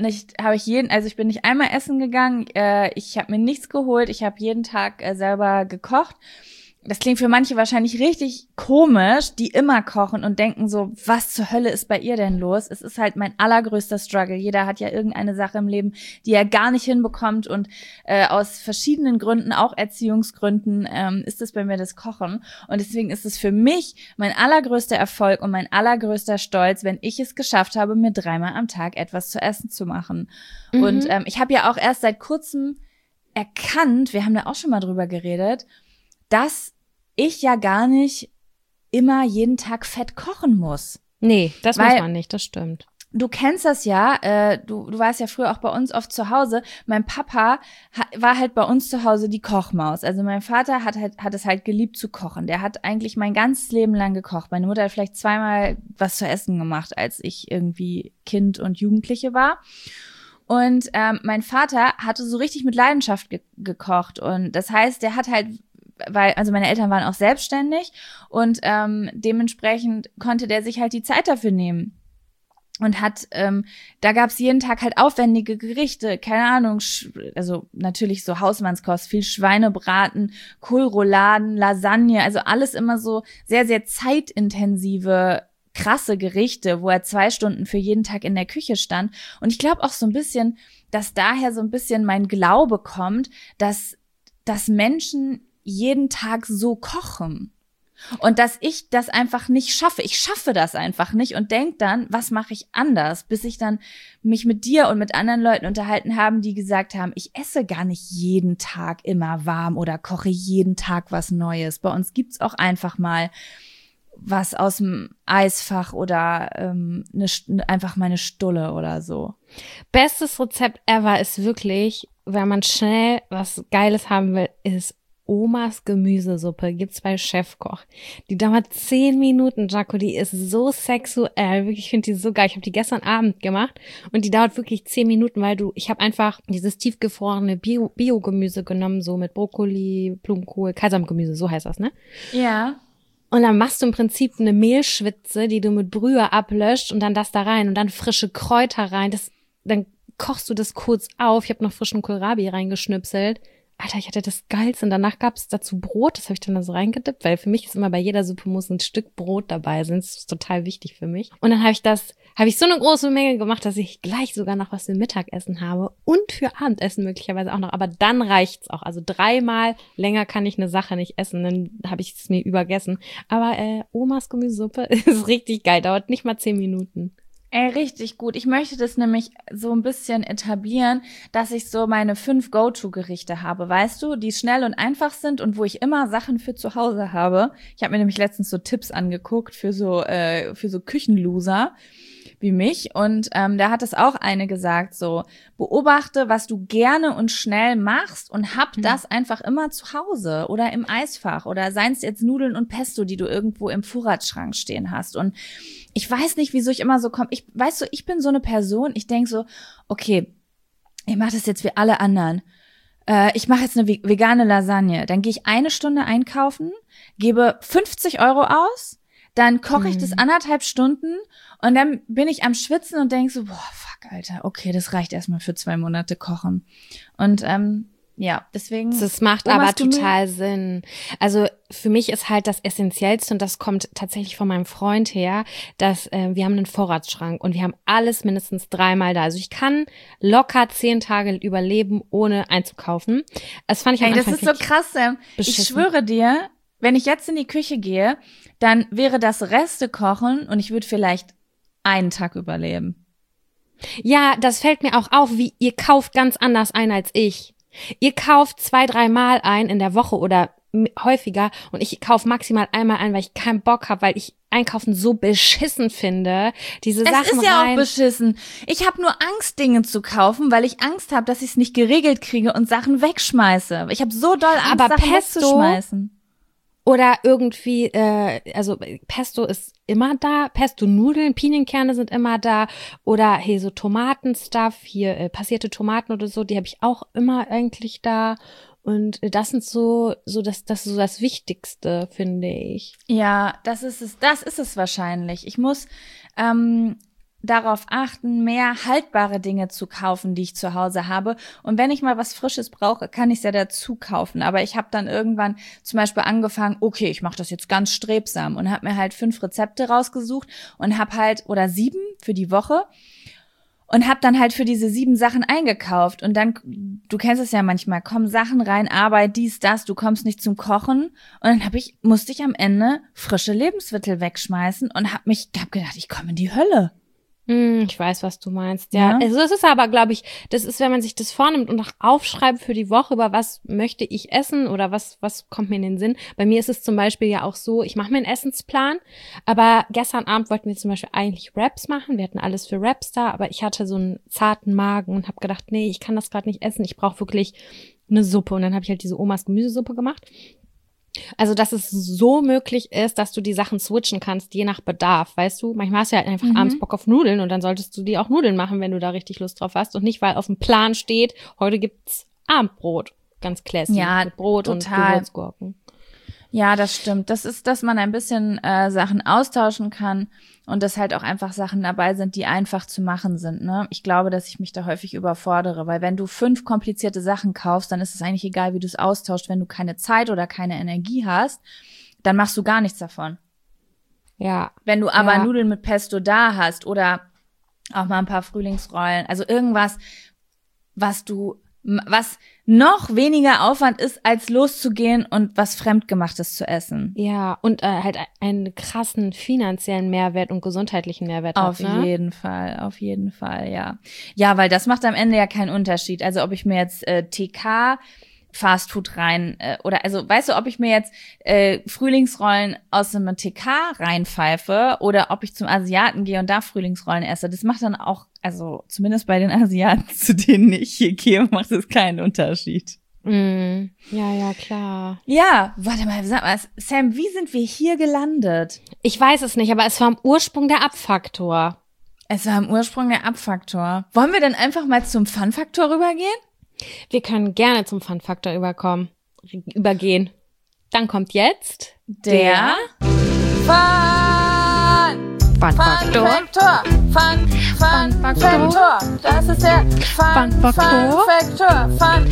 bin nicht einmal essen gegangen, ich habe mir nichts geholt, ich habe jeden Tag selber gekocht. Das klingt für manche wahrscheinlich richtig komisch, die immer kochen und denken so, was zur Hölle ist bei ihr denn los? Es ist halt mein allergrößter Struggle. Jeder hat ja irgendeine Sache im Leben, die er gar nicht hinbekommt und aus verschiedenen Gründen, auch Erziehungsgründen, ist es bei mir das Kochen. Und deswegen ist es für mich mein allergrößter Erfolg und mein allergrößter Stolz, wenn ich es geschafft habe, mir 3-mal am Tag etwas zu essen zu machen. Mhm. Und ich habe ja auch erst seit kurzem erkannt, wir haben da auch schon mal drüber geredet, dass ich ja gar nicht immer jeden Tag fett kochen muss. Nee, das muss man nicht, das stimmt. Du kennst das ja, du warst ja früher auch bei uns oft zu Hause. Mein Papa war halt bei uns zu Hause die Kochmaus. Also mein Vater hat es halt geliebt zu kochen. Der hat eigentlich mein ganzes Leben lang gekocht. Meine Mutter hat vielleicht 2-mal was zu essen gemacht, als ich irgendwie Kind und Jugendliche war. Und mein Vater hatte so richtig mit Leidenschaft gekocht. Und das heißt, der hat halt, also meine Eltern waren auch selbstständig und dementsprechend konnte der sich halt die Zeit dafür nehmen. Und da gab's jeden Tag halt aufwendige Gerichte, keine Ahnung, also natürlich so Hausmannskost, viel Schweinebraten, Kohlrouladen, Lasagne, also alles immer so sehr, sehr zeitintensive, krasse Gerichte, wo er 2 Stunden für jeden Tag in der Küche stand. Und ich glaube auch so ein bisschen, dass daher so ein bisschen mein Glaube kommt, dass Menschen jeden Tag so kochen. Und dass ich das einfach nicht schaffe. Ich schaffe das einfach nicht und denk dann, was mache ich anders, bis ich dann mich mit dir und mit anderen Leuten unterhalten haben, die gesagt haben, ich esse gar nicht jeden Tag immer warm oder koche jeden Tag was Neues. Bei uns gibt's auch einfach mal was aus dem Eisfach oder einfach mal eine Stulle oder so. Bestes Rezept ever ist wirklich, wenn man schnell was Geiles haben will, ist Omas Gemüsesuppe. Gibt's bei Chefkoch. Die dauert 10 Minuten, Jaco. Die ist so sexuell. Wirklich, ich finde die so geil. Ich habe die gestern Abend gemacht und die dauert wirklich 10 Minuten, weil ich habe einfach dieses tiefgefrorene Bio-Gemüse genommen, so mit Brokkoli, Blumenkohl, Kaisergemüse, so heißt das, ne? Ja. Und dann machst du im Prinzip eine Mehlschwitze, die du mit Brühe ablöscht und dann das da rein und dann frische Kräuter rein. Dann kochst du das kurz auf. Ich habe noch frischen Kohlrabi reingeschnipselt. Alter, ich hatte das Geilste. Und danach gab es dazu Brot. Das habe ich dann da so reingedippt, weil für mich ist immer bei jeder Suppe muss ein Stück Brot dabei sein. Das ist total wichtig für mich. Und dann habe ich so eine große Menge gemacht, dass ich gleich sogar noch was für Mittagessen habe und für Abendessen möglicherweise auch noch. Aber dann reicht's auch. Also 3-mal länger kann ich eine Sache nicht essen. Dann habe ich es mir übergessen. Aber Omas Gemüsesuppe ist richtig geil. Dauert nicht mal 10 Minuten. Ey, richtig gut. Ich möchte das nämlich so ein bisschen etablieren, dass ich so meine 5 Go-To-Gerichte habe, weißt du, die schnell und einfach sind und wo ich immer Sachen für zu Hause habe. Ich habe mir nämlich letztens so Tipps angeguckt für so Küchenloser, wie mich. Und da hat es auch eine gesagt, so, beobachte, was du gerne und schnell machst und hab das einfach immer zu Hause oder im Eisfach oder seien es jetzt Nudeln und Pesto, die du irgendwo im Vorratsschrank stehen hast. Und ich weiß nicht, wieso ich immer so komme. Ich bin so eine Person, ich denk so, okay, ich mache das jetzt wie alle anderen. Ich mache jetzt eine vegane Lasagne. Dann gehe ich 1 Stunde einkaufen, gebe 50 € aus, dann koche ich das 1,5 Stunden und dann bin ich am Schwitzen und denke so, boah, fuck, Alter, okay, das reicht erstmal für 2 Monate kochen. Und ja, deswegen. Das macht aber total Sinn. Also für mich ist halt das Essentiellste, und das kommt tatsächlich von meinem Freund her, dass wir haben einen Vorratsschrank und wir haben alles mindestens 3-mal da. Also ich kann locker 10 Tage überleben, ohne einzukaufen. Das fand ich am Anfang das ist so krass, Sam. Ich schwöre dir, wenn ich jetzt in die Küche gehe, dann wäre das Reste kochen und ich würde vielleicht einen Tag überleben. Ja, das fällt mir auch auf, wie ihr kauft ganz anders ein als ich. Ihr kauft 2-3 Mal ein in der Woche oder häufiger und ich kaufe maximal einmal ein, weil ich keinen Bock habe, weil ich Einkaufen so beschissen finde. Diese Sachen Es ist ja auch beschissen. Ich habe nur Angst, Dinge zu kaufen, weil ich Angst habe, dass ich es nicht geregelt kriege und Sachen wegschmeiße. Ich habe so doll Angst, aber Sachen wegzuschmeißen. Oder irgendwie, also Pesto ist immer da, Pesto-Nudeln, Pinienkerne sind immer da oder hey, so Tomatenstuff, hier passierte Tomaten oder so, die habe ich auch immer eigentlich da und das sind so das ist so das Wichtigste, finde ich. Ja, das ist es wahrscheinlich. Ich muss darauf achten, mehr haltbare Dinge zu kaufen, die ich zu Hause habe. Und wenn ich mal was Frisches brauche, kann ich es ja dazu kaufen. Aber ich habe dann irgendwann zum Beispiel angefangen, okay, ich mache das jetzt ganz strebsam und habe mir halt 5 Rezepte rausgesucht und habe halt, oder 7 für die Woche und habe dann halt für diese 7 Sachen eingekauft. Und dann, du kennst es ja manchmal, kommen Sachen rein, Arbeit, dies, das, du kommst nicht zum Kochen. Und dann musste ich am Ende frische Lebensmittel wegschmeißen und hab gedacht, ich komme in die Hölle. Ich weiß, was du meinst. Ja, also das ist aber, glaube ich, das ist, wenn man sich das vornimmt und auch aufschreibt für die Woche, über was möchte ich essen oder was kommt mir in den Sinn. Bei mir ist es zum Beispiel ja auch so, ich mache mir einen Essensplan, aber gestern Abend wollten wir zum Beispiel eigentlich Wraps machen. Wir hatten alles für Wraps da, aber ich hatte so einen zarten Magen und habe gedacht, nee, ich kann das gerade nicht essen. Ich brauche wirklich eine Suppe. Und dann habe ich halt diese Omas Gemüsesuppe gemacht. Also, dass es so möglich ist, dass du die Sachen switchen kannst, je nach Bedarf, weißt du? Manchmal hast du ja halt einfach abends Bock auf Nudeln und dann solltest du dir auch Nudeln machen, wenn du da richtig Lust drauf hast und nicht, weil auf dem Plan steht, heute gibt's Abendbrot. Ganz classic. Ja, mit Brot total. Und Gewürzgurken. Ja, das stimmt. Das ist, dass man ein bisschen Sachen austauschen kann und dass halt auch einfach Sachen dabei sind, die einfach zu machen sind, ne? Ich glaube, dass ich mich da häufig überfordere, weil wenn du 5 komplizierte Sachen kaufst, dann ist es eigentlich egal, wie du es austauschst. Wenn du keine Zeit oder keine Energie hast, dann machst du gar nichts davon. Ja. Wenn du aber Nudeln mit Pesto da hast oder auch mal ein paar Frühlingsrollen, also irgendwas, was noch weniger Aufwand ist, als loszugehen und was Fremdgemachtes zu essen. Ja, und halt einen krassen finanziellen Mehrwert und gesundheitlichen Mehrwert hat, ne? Auf jeden Fall, ja. Ja, weil das macht am Ende ja keinen Unterschied. Also ob ich mir jetzt TK Fastfood rein oder also weißt du, ob ich mir jetzt Frühlingsrollen aus einem TK reinpfeife oder ob ich zum Asiaten gehe und da Frühlingsrollen esse, das macht dann auch, also zumindest bei den Asiaten, zu denen ich hier gehe, macht es keinen Unterschied. Ja, klar. Ja, warte mal, sag mal, Sam, wie sind wir hier gelandet? Ich weiß es nicht, aber es war am Ursprung der Abfaktor. Es war am Ursprung der Abfaktor. Wollen wir dann einfach mal zum Fun-Faktor rübergehen? Wir können gerne zum Fun-Faktor übergehen. Dann kommt jetzt der Fun-Faktor. Fun-Faktor. Das ist der Fun-Faktor.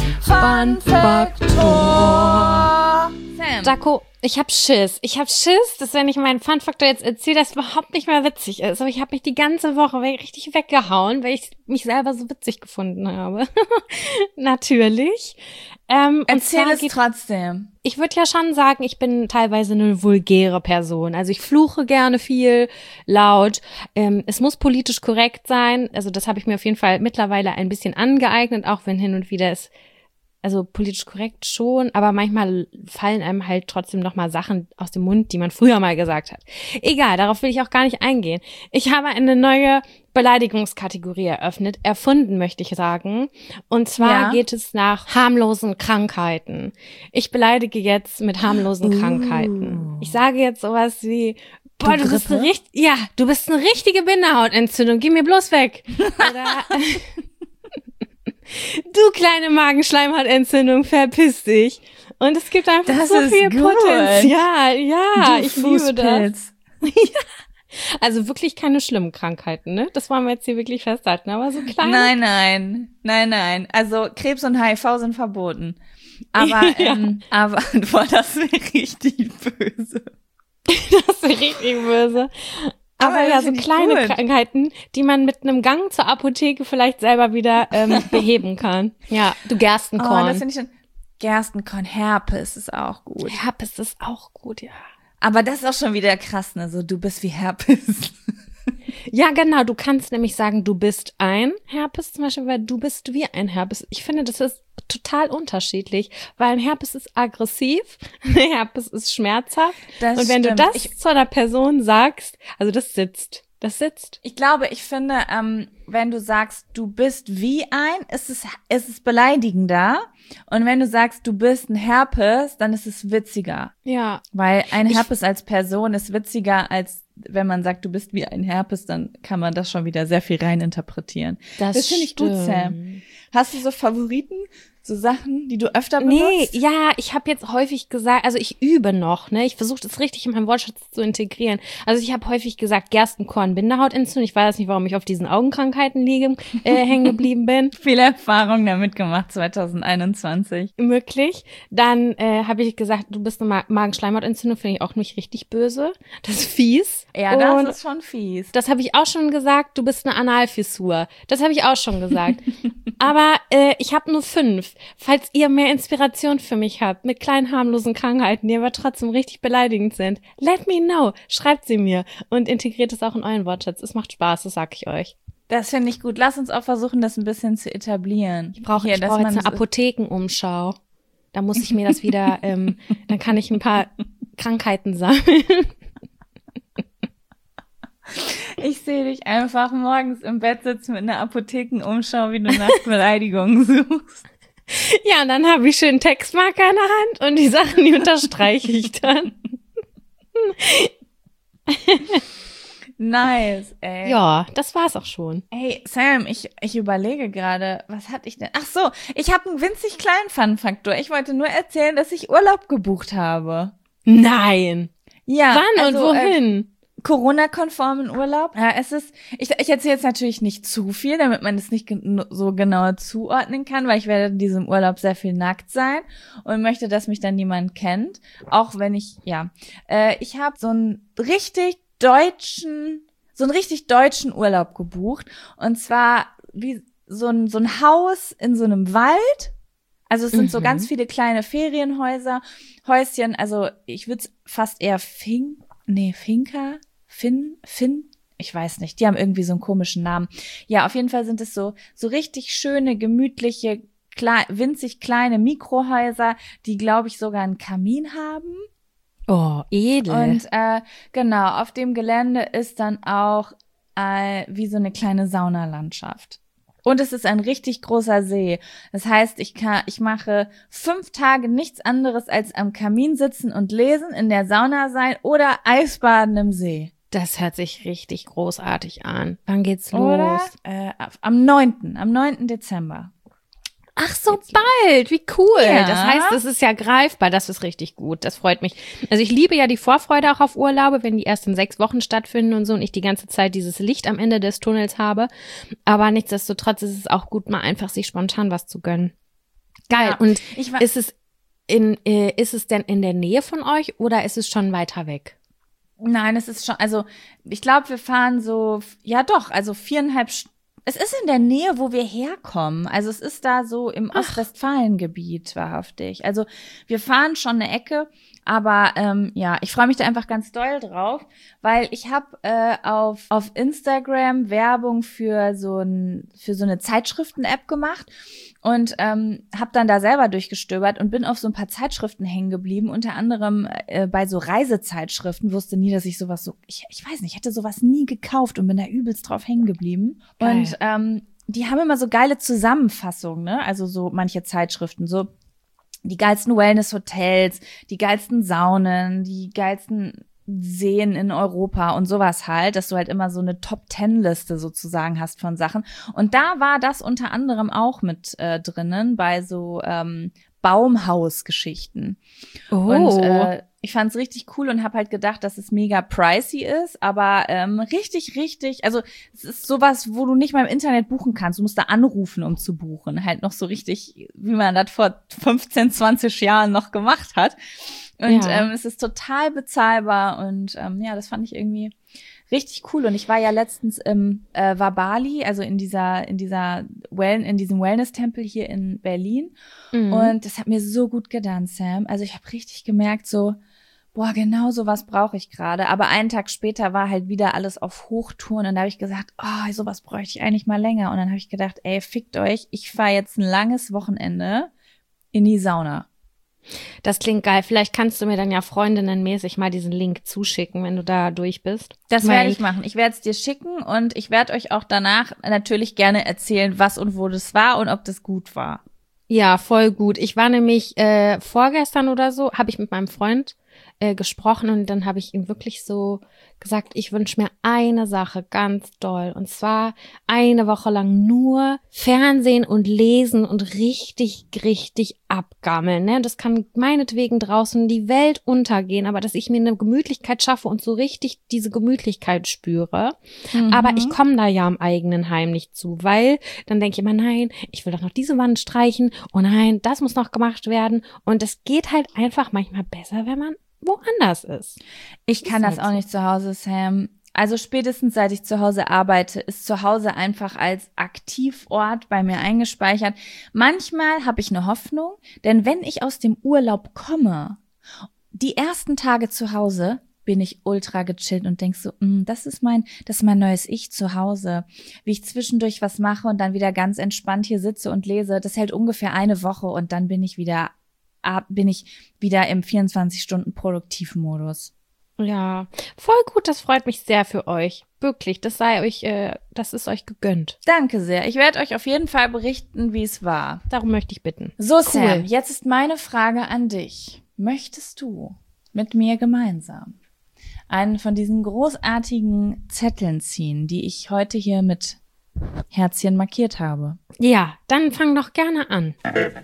Fun-Faktor. Sam. Jaco, ich hab Schiss, dass wenn ich meinen Fun-Faktor jetzt erzähle, das überhaupt nicht mehr witzig ist. Aber ich habe mich die ganze Woche richtig weggehauen, weil ich mich selber so witzig gefunden habe. Natürlich. Erzähl es trotzdem. Ich würde ja schon sagen, ich bin teilweise eine vulgäre Person. Also ich fluche gerne viel, laut. Es muss politisch korrekt sein. Also das habe ich mir auf jeden Fall mittlerweile ein bisschen angeeignet, auch wenn hin und wieder es also politisch korrekt schon, aber manchmal fallen einem halt trotzdem noch mal Sachen aus dem Mund, die man früher mal gesagt hat. Egal, darauf will ich auch gar nicht eingehen. Ich habe eine neue Beleidigungskategorie erfunden, möchte ich sagen. Und zwar geht es nach harmlosen Krankheiten. Ich beleidige jetzt mit harmlosen Krankheiten. Ich sage jetzt sowas wie, boah, du bist eine richtige Bindehautentzündung, geh mir bloß weg. Oder du kleine Magenschleimhautentzündung, verpiss dich. Und es gibt einfach das so viel Potenzial. Ja, du ich liebe das. Ja. Also wirklich keine schlimmen Krankheiten, ne? Das wollen wir jetzt hier wirklich festhalten, aber so kleine. Nein. Also Krebs und HIV sind verboten. Aber, boah, das wäre richtig böse. Das wäre richtig böse. Aber ja, so kleine Krankheiten, die man mit einem Gang zur Apotheke vielleicht selber wieder beheben kann. Ja, du Gerstenkorn. Oh, das finde ich schon. Gerstenkorn, Herpes ist auch gut. Herpes ist auch gut, ja. Aber das ist auch schon wieder krass, ne? So, du bist wie Herpes. Ja, genau. Du kannst nämlich sagen, du bist ein Herpes zum Beispiel, weil du bist wie ein Herpes. Ich finde, das ist total unterschiedlich, weil ein Herpes ist aggressiv, ein Herpes ist schmerzhaft. Und wenn du das zu einer Person sagst, also das sitzt. Ich glaube, ich finde, wenn du sagst, du bist wie ein, ist es beleidigender. Und wenn du sagst, du bist ein Herpes, dann ist es witziger. Ja. Weil ein Herpes als Person ist witziger, als wenn man sagt, du bist wie ein Herpes, dann kann man das schon wieder sehr viel reininterpretieren. Das finde ich gut, Sam. Hast du so Favoriten? So Sachen, die du öfter benutzt? Nee, ja, ich habe jetzt häufig gesagt, also ich übe noch, ne? Ich versuche das richtig in meinem Wortschatz zu integrieren. Also ich habe häufig gesagt, Gerstenkorn, Bindehautentzündung. Ich weiß nicht, warum ich auf diesen Augenkrankheiten hängen geblieben bin. Viele Erfahrungen damit gemacht, 2021. Möglich. Dann habe ich gesagt, du bist eine Magenschleimhautentzündung, finde ich auch nicht richtig böse. Das ist fies. Ja, das ist schon fies. Das habe ich auch schon gesagt, du bist eine Analfissur. Das habe ich auch schon gesagt. Aber ich habe nur 5. Falls ihr mehr Inspiration für mich habt, mit kleinen harmlosen Krankheiten, die aber trotzdem richtig beleidigend sind, let me know. Schreibt sie mir und integriert es auch in euren Wortschatz. Es macht Spaß, das sag ich euch. Das finde ich gut. Lass uns auch versuchen, das ein bisschen zu etablieren. Ich brauche jetzt eine Apothekenumschau. Da muss ich mir das wieder, dann kann ich ein paar Krankheiten sammeln. Ich sehe dich einfach morgens im Bett sitzen mit einer Apothekenumschau, wie du nach Beleidigungen suchst. Ja, und dann habe ich schön Textmarker in der Hand und die Sachen, die unterstreiche ich dann. Nice, ey. Ja, das war's auch schon. Hey, Sam, ich überlege gerade, was hatte ich denn? Ach so, ich habe einen winzig kleinen Fun-Faktor. Ich wollte nur erzählen, dass ich Urlaub gebucht habe. Nein. Ja. Wann und wohin? Corona-konformen Urlaub. Ja, ich erzähle jetzt natürlich nicht zu viel, damit man es nicht so genau zuordnen kann, weil ich werde in diesem Urlaub sehr viel nackt sein und möchte, dass mich dann niemand kennt. Auch wenn ich habe so einen richtig deutschen Urlaub gebucht. Und zwar wie so ein Haus in so einem Wald. Also es sind so ganz viele kleine Häuschen. Also ich würde es fast eher Finca, ich weiß nicht, die haben irgendwie so einen komischen Namen. Ja, auf jeden Fall sind es so richtig schöne, gemütliche, winzig kleine Mikrohäuser, die, glaube ich, sogar einen Kamin haben. Oh, edel. Und genau, auf dem Gelände ist dann auch wie so eine kleine Saunalandschaft. Und es ist ein richtig großer See. Das heißt, ich mache 5 Tage nichts anderes als am Kamin sitzen und lesen, in der Sauna sein oder Eisbaden im See. Das hört sich richtig großartig an. Wann geht's los? Oder? Am 9. Dezember. Ach, so bald, wie cool. Ja. Das heißt, es ist ja greifbar, das ist richtig gut, das freut mich. Also ich liebe ja die Vorfreude auch auf Urlaube, wenn die erst in 6 Wochen stattfinden und so und ich die ganze Zeit dieses Licht am Ende des Tunnels habe. Aber nichtsdestotrotz ist es auch gut, mal einfach sich spontan was zu gönnen. Geil. Ja, und ist es denn in der Nähe von euch oder ist es schon weiter weg? Nein, es ist schon, also ich glaube, wir fahren so, ja doch, also 4,5 Stunden. Es ist in der Nähe, wo wir herkommen. Also es ist da so im Ostwestfalen-Gebiet wahrhaftig. Also wir fahren schon eine Ecke, Aber ja, ich freue mich da einfach ganz doll drauf, weil ich habe auf Instagram Werbung für so eine Zeitschriften-App gemacht und habe dann da selber durchgestöbert und bin auf so ein paar Zeitschriften hängen geblieben, unter anderem bei so Reisezeitschriften. Wusste nie, dass ich sowas ich weiß nicht, hätte sowas nie gekauft und bin da übelst drauf hängen geblieben. Geil. Und die haben immer so geile Zusammenfassungen, ne? Also so manche Zeitschriften, so die geilsten Wellness-Hotels, die geilsten Saunen, die geilsten Seen in Europa und sowas halt, dass du halt immer so eine Top-10-Liste sozusagen hast von Sachen. Und da war das unter anderem auch mit drinnen bei so Baumhausgeschichten. Oh. Und ich fand's richtig cool und habe halt gedacht, dass es mega pricey ist, aber richtig, also es ist sowas, wo du nicht mal im Internet buchen kannst. Du musst da anrufen, um zu buchen. Halt noch so richtig, wie man das vor 15, 20 Jahren noch gemacht hat. Und es ist total bezahlbar und ja, das fand ich irgendwie richtig cool. Und ich war ja letztens im Bali, also in diesem Wellness-Tempel hier in Berlin. Mhm. Und das hat mir so gut getan, Sam. Also ich habe richtig gemerkt, so, boah, genau sowas brauche ich gerade. Aber einen Tag später war halt wieder alles auf Hochtouren und da habe ich gesagt, oh, sowas bräuchte ich eigentlich mal länger. Und dann habe ich gedacht, ey, fickt euch, ich fahre jetzt ein langes Wochenende in die Sauna. Das klingt geil. Vielleicht kannst du mir dann ja freundinnenmäßig mal diesen Link zuschicken, wenn du da durch bist. Das werde ich machen. Ich werde es dir schicken und ich werde euch auch danach natürlich gerne erzählen, was und wo das war und ob das gut war. Ja, voll gut. Ich war nämlich vorgestern oder so, habe ich mit meinem Freund gesprochen und dann habe ich ihm wirklich so gesagt, ich wünsche mir eine Sache ganz doll und zwar eine Woche lang nur Fernsehen und lesen und richtig abgammeln. Ne? Das kann meinetwegen draußen die Welt untergehen, aber dass ich mir eine Gemütlichkeit schaffe und so richtig diese Gemütlichkeit spüre. Mhm. Aber ich komme da ja im eigenen Heim nicht zu, weil dann denke ich immer, nein, ich will doch noch diese Wand streichen und nein, das muss noch gemacht werden und es geht halt einfach manchmal besser, wenn man woanders ist. Ich kann das auch nicht zu Hause, Sam. Also spätestens seit ich zu Hause arbeite, ist zu Hause einfach als Aktivort bei mir eingespeichert. Manchmal habe ich eine Hoffnung, denn wenn ich aus dem Urlaub komme, die ersten Tage zu Hause, bin ich ultra gechillt und denk so, das ist mein neues Ich zu Hause. Wie ich zwischendurch was mache und dann wieder ganz entspannt hier sitze und lese, das hält ungefähr eine Woche und dann bin ich wieder im 24-Stunden-Produktivmodus. Ja, voll gut, das freut mich sehr für euch. Wirklich, das ist euch gegönnt. Danke sehr. Ich werde euch auf jeden Fall berichten, wie es war. Darum möchte ich bitten. So, cool. Sam, jetzt ist meine Frage an dich. Möchtest du mit mir gemeinsam einen von diesen großartigen Zetteln ziehen, die ich heute hier mit Herzchen markiert habe? Ja, dann fang doch gerne an.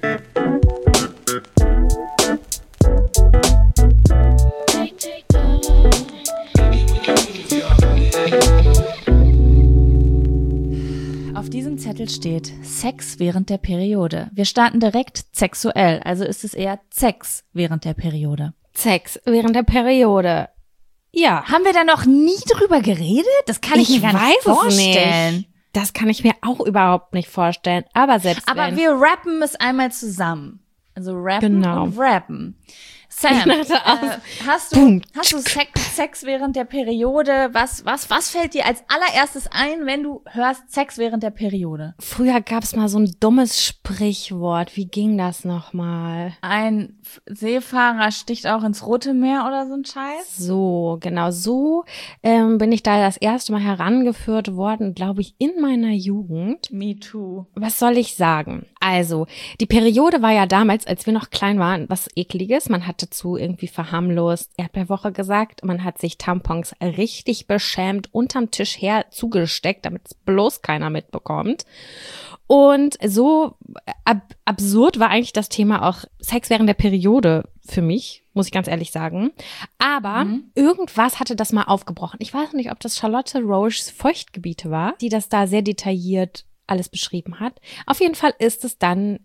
Auf diesem Zettel steht Sex während der Periode. Wir starten direkt sexuell, also ist es eher Sex während der Periode. Sex während der Periode. Ja. Haben wir da noch nie drüber geredet? Das kann ich mir gar nicht vorstellen. Nicht. Das kann ich mir auch überhaupt nicht vorstellen. Aber wir rappen es einmal zusammen. Also rappen und rappen. Sam, hast du Sex während der Periode? Was fällt dir als allererstes ein, wenn du hörst Sex während der Periode? Früher gab's mal so ein dummes Sprichwort. Wie ging das nochmal? Ein Seefahrer sticht auch ins Rote Meer oder so ein Scheiß? So, genau so bin ich da das erste Mal herangeführt worden, glaube ich, in meiner Jugend. Me too. Was soll ich sagen? Also, die Periode war ja damals, als wir noch klein waren, was Ekliges. Man hat dazu irgendwie verharmlost Erdbeerwoche gesagt. Man hat sich Tampons richtig beschämt unterm Tisch her zugesteckt, damit es bloß keiner mitbekommt. Und so absurd war eigentlich das Thema auch Sex während der Periode für mich, muss ich ganz ehrlich sagen. Aber irgendwas hatte das mal aufgebrochen. Ich weiß nicht, ob das Charlotte Roches Feuchtgebiete war, die das da sehr detailliert alles beschrieben hat. Auf jeden Fall ist es dann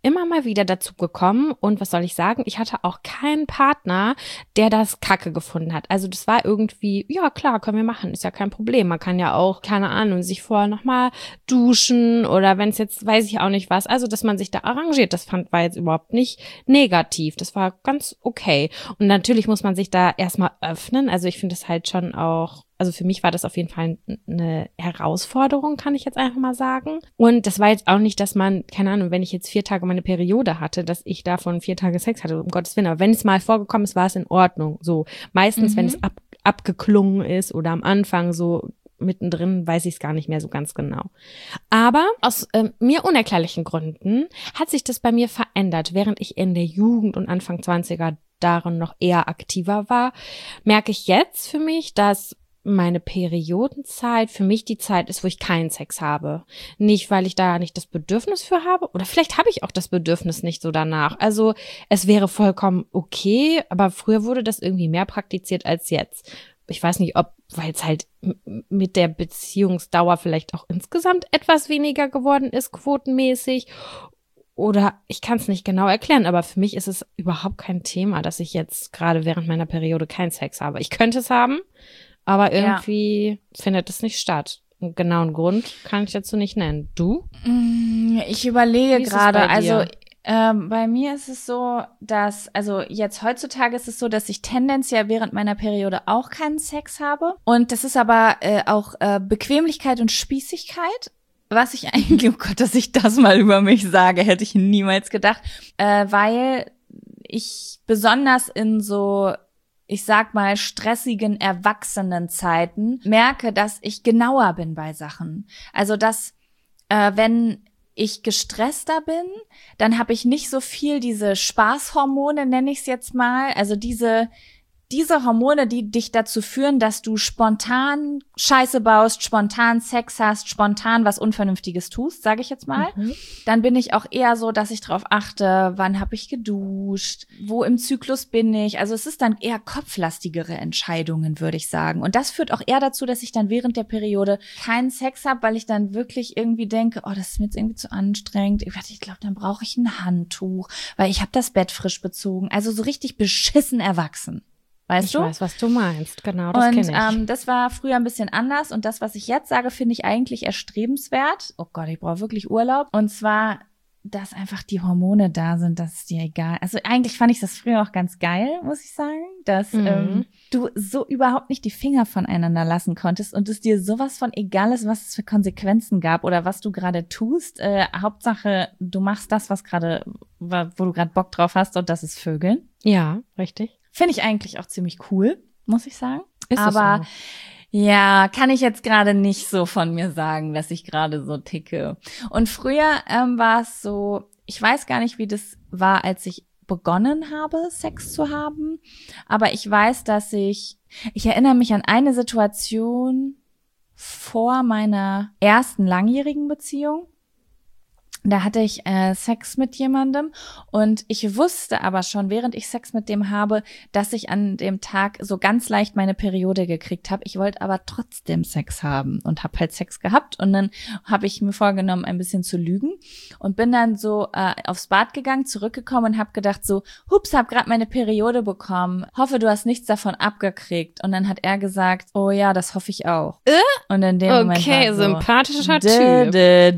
immer mal wieder dazu gekommen und was soll ich sagen, ich hatte auch keinen Partner, der das Kacke gefunden hat. Also das war irgendwie, ja klar, können wir machen, ist ja kein Problem. Man kann ja auch, keine Ahnung, sich vorher nochmal duschen oder wenn es jetzt, weiß ich auch nicht was, also dass man sich da arrangiert, das war jetzt überhaupt nicht negativ, das war ganz okay. Und natürlich muss man sich da erstmal öffnen, also ich finde es halt schon auch, also für mich war das auf jeden Fall eine Herausforderung, kann ich jetzt einfach mal sagen. Und das war jetzt auch nicht, dass man, keine Ahnung, wenn ich jetzt 4 Tage meine Periode hatte, dass ich davon 4 Tage Sex hatte, um Gottes Willen. Aber wenn es mal vorgekommen ist, war es in Ordnung. So meistens, wenn es abgeklungen ist oder am Anfang so mittendrin, weiß ich es gar nicht mehr so ganz genau. Aber aus mir unerklärlichen Gründen hat sich das bei mir verändert. Während ich in der Jugend und Anfang 20er darin noch eher aktiver war, merke ich jetzt für mich, dass meine Periodenzeit für mich die Zeit ist, wo ich keinen Sex habe. Nicht, weil ich da nicht das Bedürfnis für habe oder vielleicht habe ich auch das Bedürfnis nicht so danach. Also es wäre vollkommen okay, aber früher wurde das irgendwie mehr praktiziert als jetzt. Ich weiß nicht, ob, weil es halt mit der Beziehungsdauer vielleicht auch insgesamt etwas weniger geworden ist, quotenmäßig. Oder ich kann es nicht genau erklären, aber für mich ist es überhaupt kein Thema, dass ich jetzt gerade während meiner Periode keinen Sex habe. Ich könnte es haben, aber irgendwie findet es nicht statt. Einen genauen Grund kann ich dazu nicht nennen. Du? Ich überlege gerade, also bei mir ist es so, dass, also jetzt heutzutage ist es so, dass ich tendenziell während meiner Periode auch keinen Sex habe. Und das ist aber auch Bequemlichkeit und Spießigkeit. Was ich eigentlich, oh Gott, dass ich das mal über mich sage, hätte ich niemals gedacht. Weil ich besonders in so, ich sag mal, stressigen Erwachsenenzeiten merke, dass ich genauer bin bei Sachen. Also, dass wenn ich gestresster bin, dann habe ich nicht so viel diese Spaßhormone, nenne ich es jetzt mal. Also diese Hormone, die dich dazu führen, dass du spontan Scheiße baust, spontan Sex hast, spontan was Unvernünftiges tust, sage ich jetzt mal. Dann bin ich auch eher so, dass ich drauf achte, wann habe ich geduscht, wo im Zyklus bin ich. Also es ist dann eher kopflastigere Entscheidungen, würde ich sagen. Und das führt auch eher dazu, dass ich dann während der Periode keinen Sex habe, weil ich dann wirklich irgendwie denke, oh, das ist mir jetzt irgendwie zu anstrengend. Ich glaube, dann brauche ich ein Handtuch, weil ich habe das Bett frisch bezogen. Also so richtig beschissen erwachsen. Weißt du? Ich weiß, was du meinst. Genau, das kenne ich. Und das war früher ein bisschen anders. Und das, was ich jetzt sage, finde ich eigentlich erstrebenswert. Oh Gott, ich brauche wirklich Urlaub. Und zwar, dass einfach die Hormone da sind, das ist dir egal. Also eigentlich fand ich das früher auch ganz geil, muss ich sagen, dass du so überhaupt nicht die Finger voneinander lassen konntest und es dir sowas von egal ist, was es für Konsequenzen gab oder was du gerade tust. Hauptsache, du machst das, wo du gerade Bock drauf hast, und das ist Vögeln. Ja, richtig. Finde ich eigentlich auch ziemlich cool, muss ich sagen. Ist aber es so? Ja, kann ich jetzt gerade nicht so von mir sagen, dass ich gerade so ticke. Und früher war es so, ich weiß gar nicht, wie das war, als ich begonnen habe, Sex zu haben. Aber ich weiß, dass ich erinnere mich an eine Situation vor meiner ersten langjährigen Beziehung. Da hatte ich Sex mit jemandem und ich wusste aber schon, während ich Sex mit dem habe, dass ich an dem Tag so ganz leicht meine Periode gekriegt habe. Ich wollte aber trotzdem Sex haben und habe halt Sex gehabt und dann habe ich mir vorgenommen, ein bisschen zu lügen und bin dann so aufs Bad gegangen, zurückgekommen und habe gedacht so, hups, hab gerade meine Periode bekommen, hoffe, du hast nichts davon abgekriegt. Und dann hat er gesagt, oh ja, das hoffe ich auch. Und in dem Moment war so, sympathischer Typ.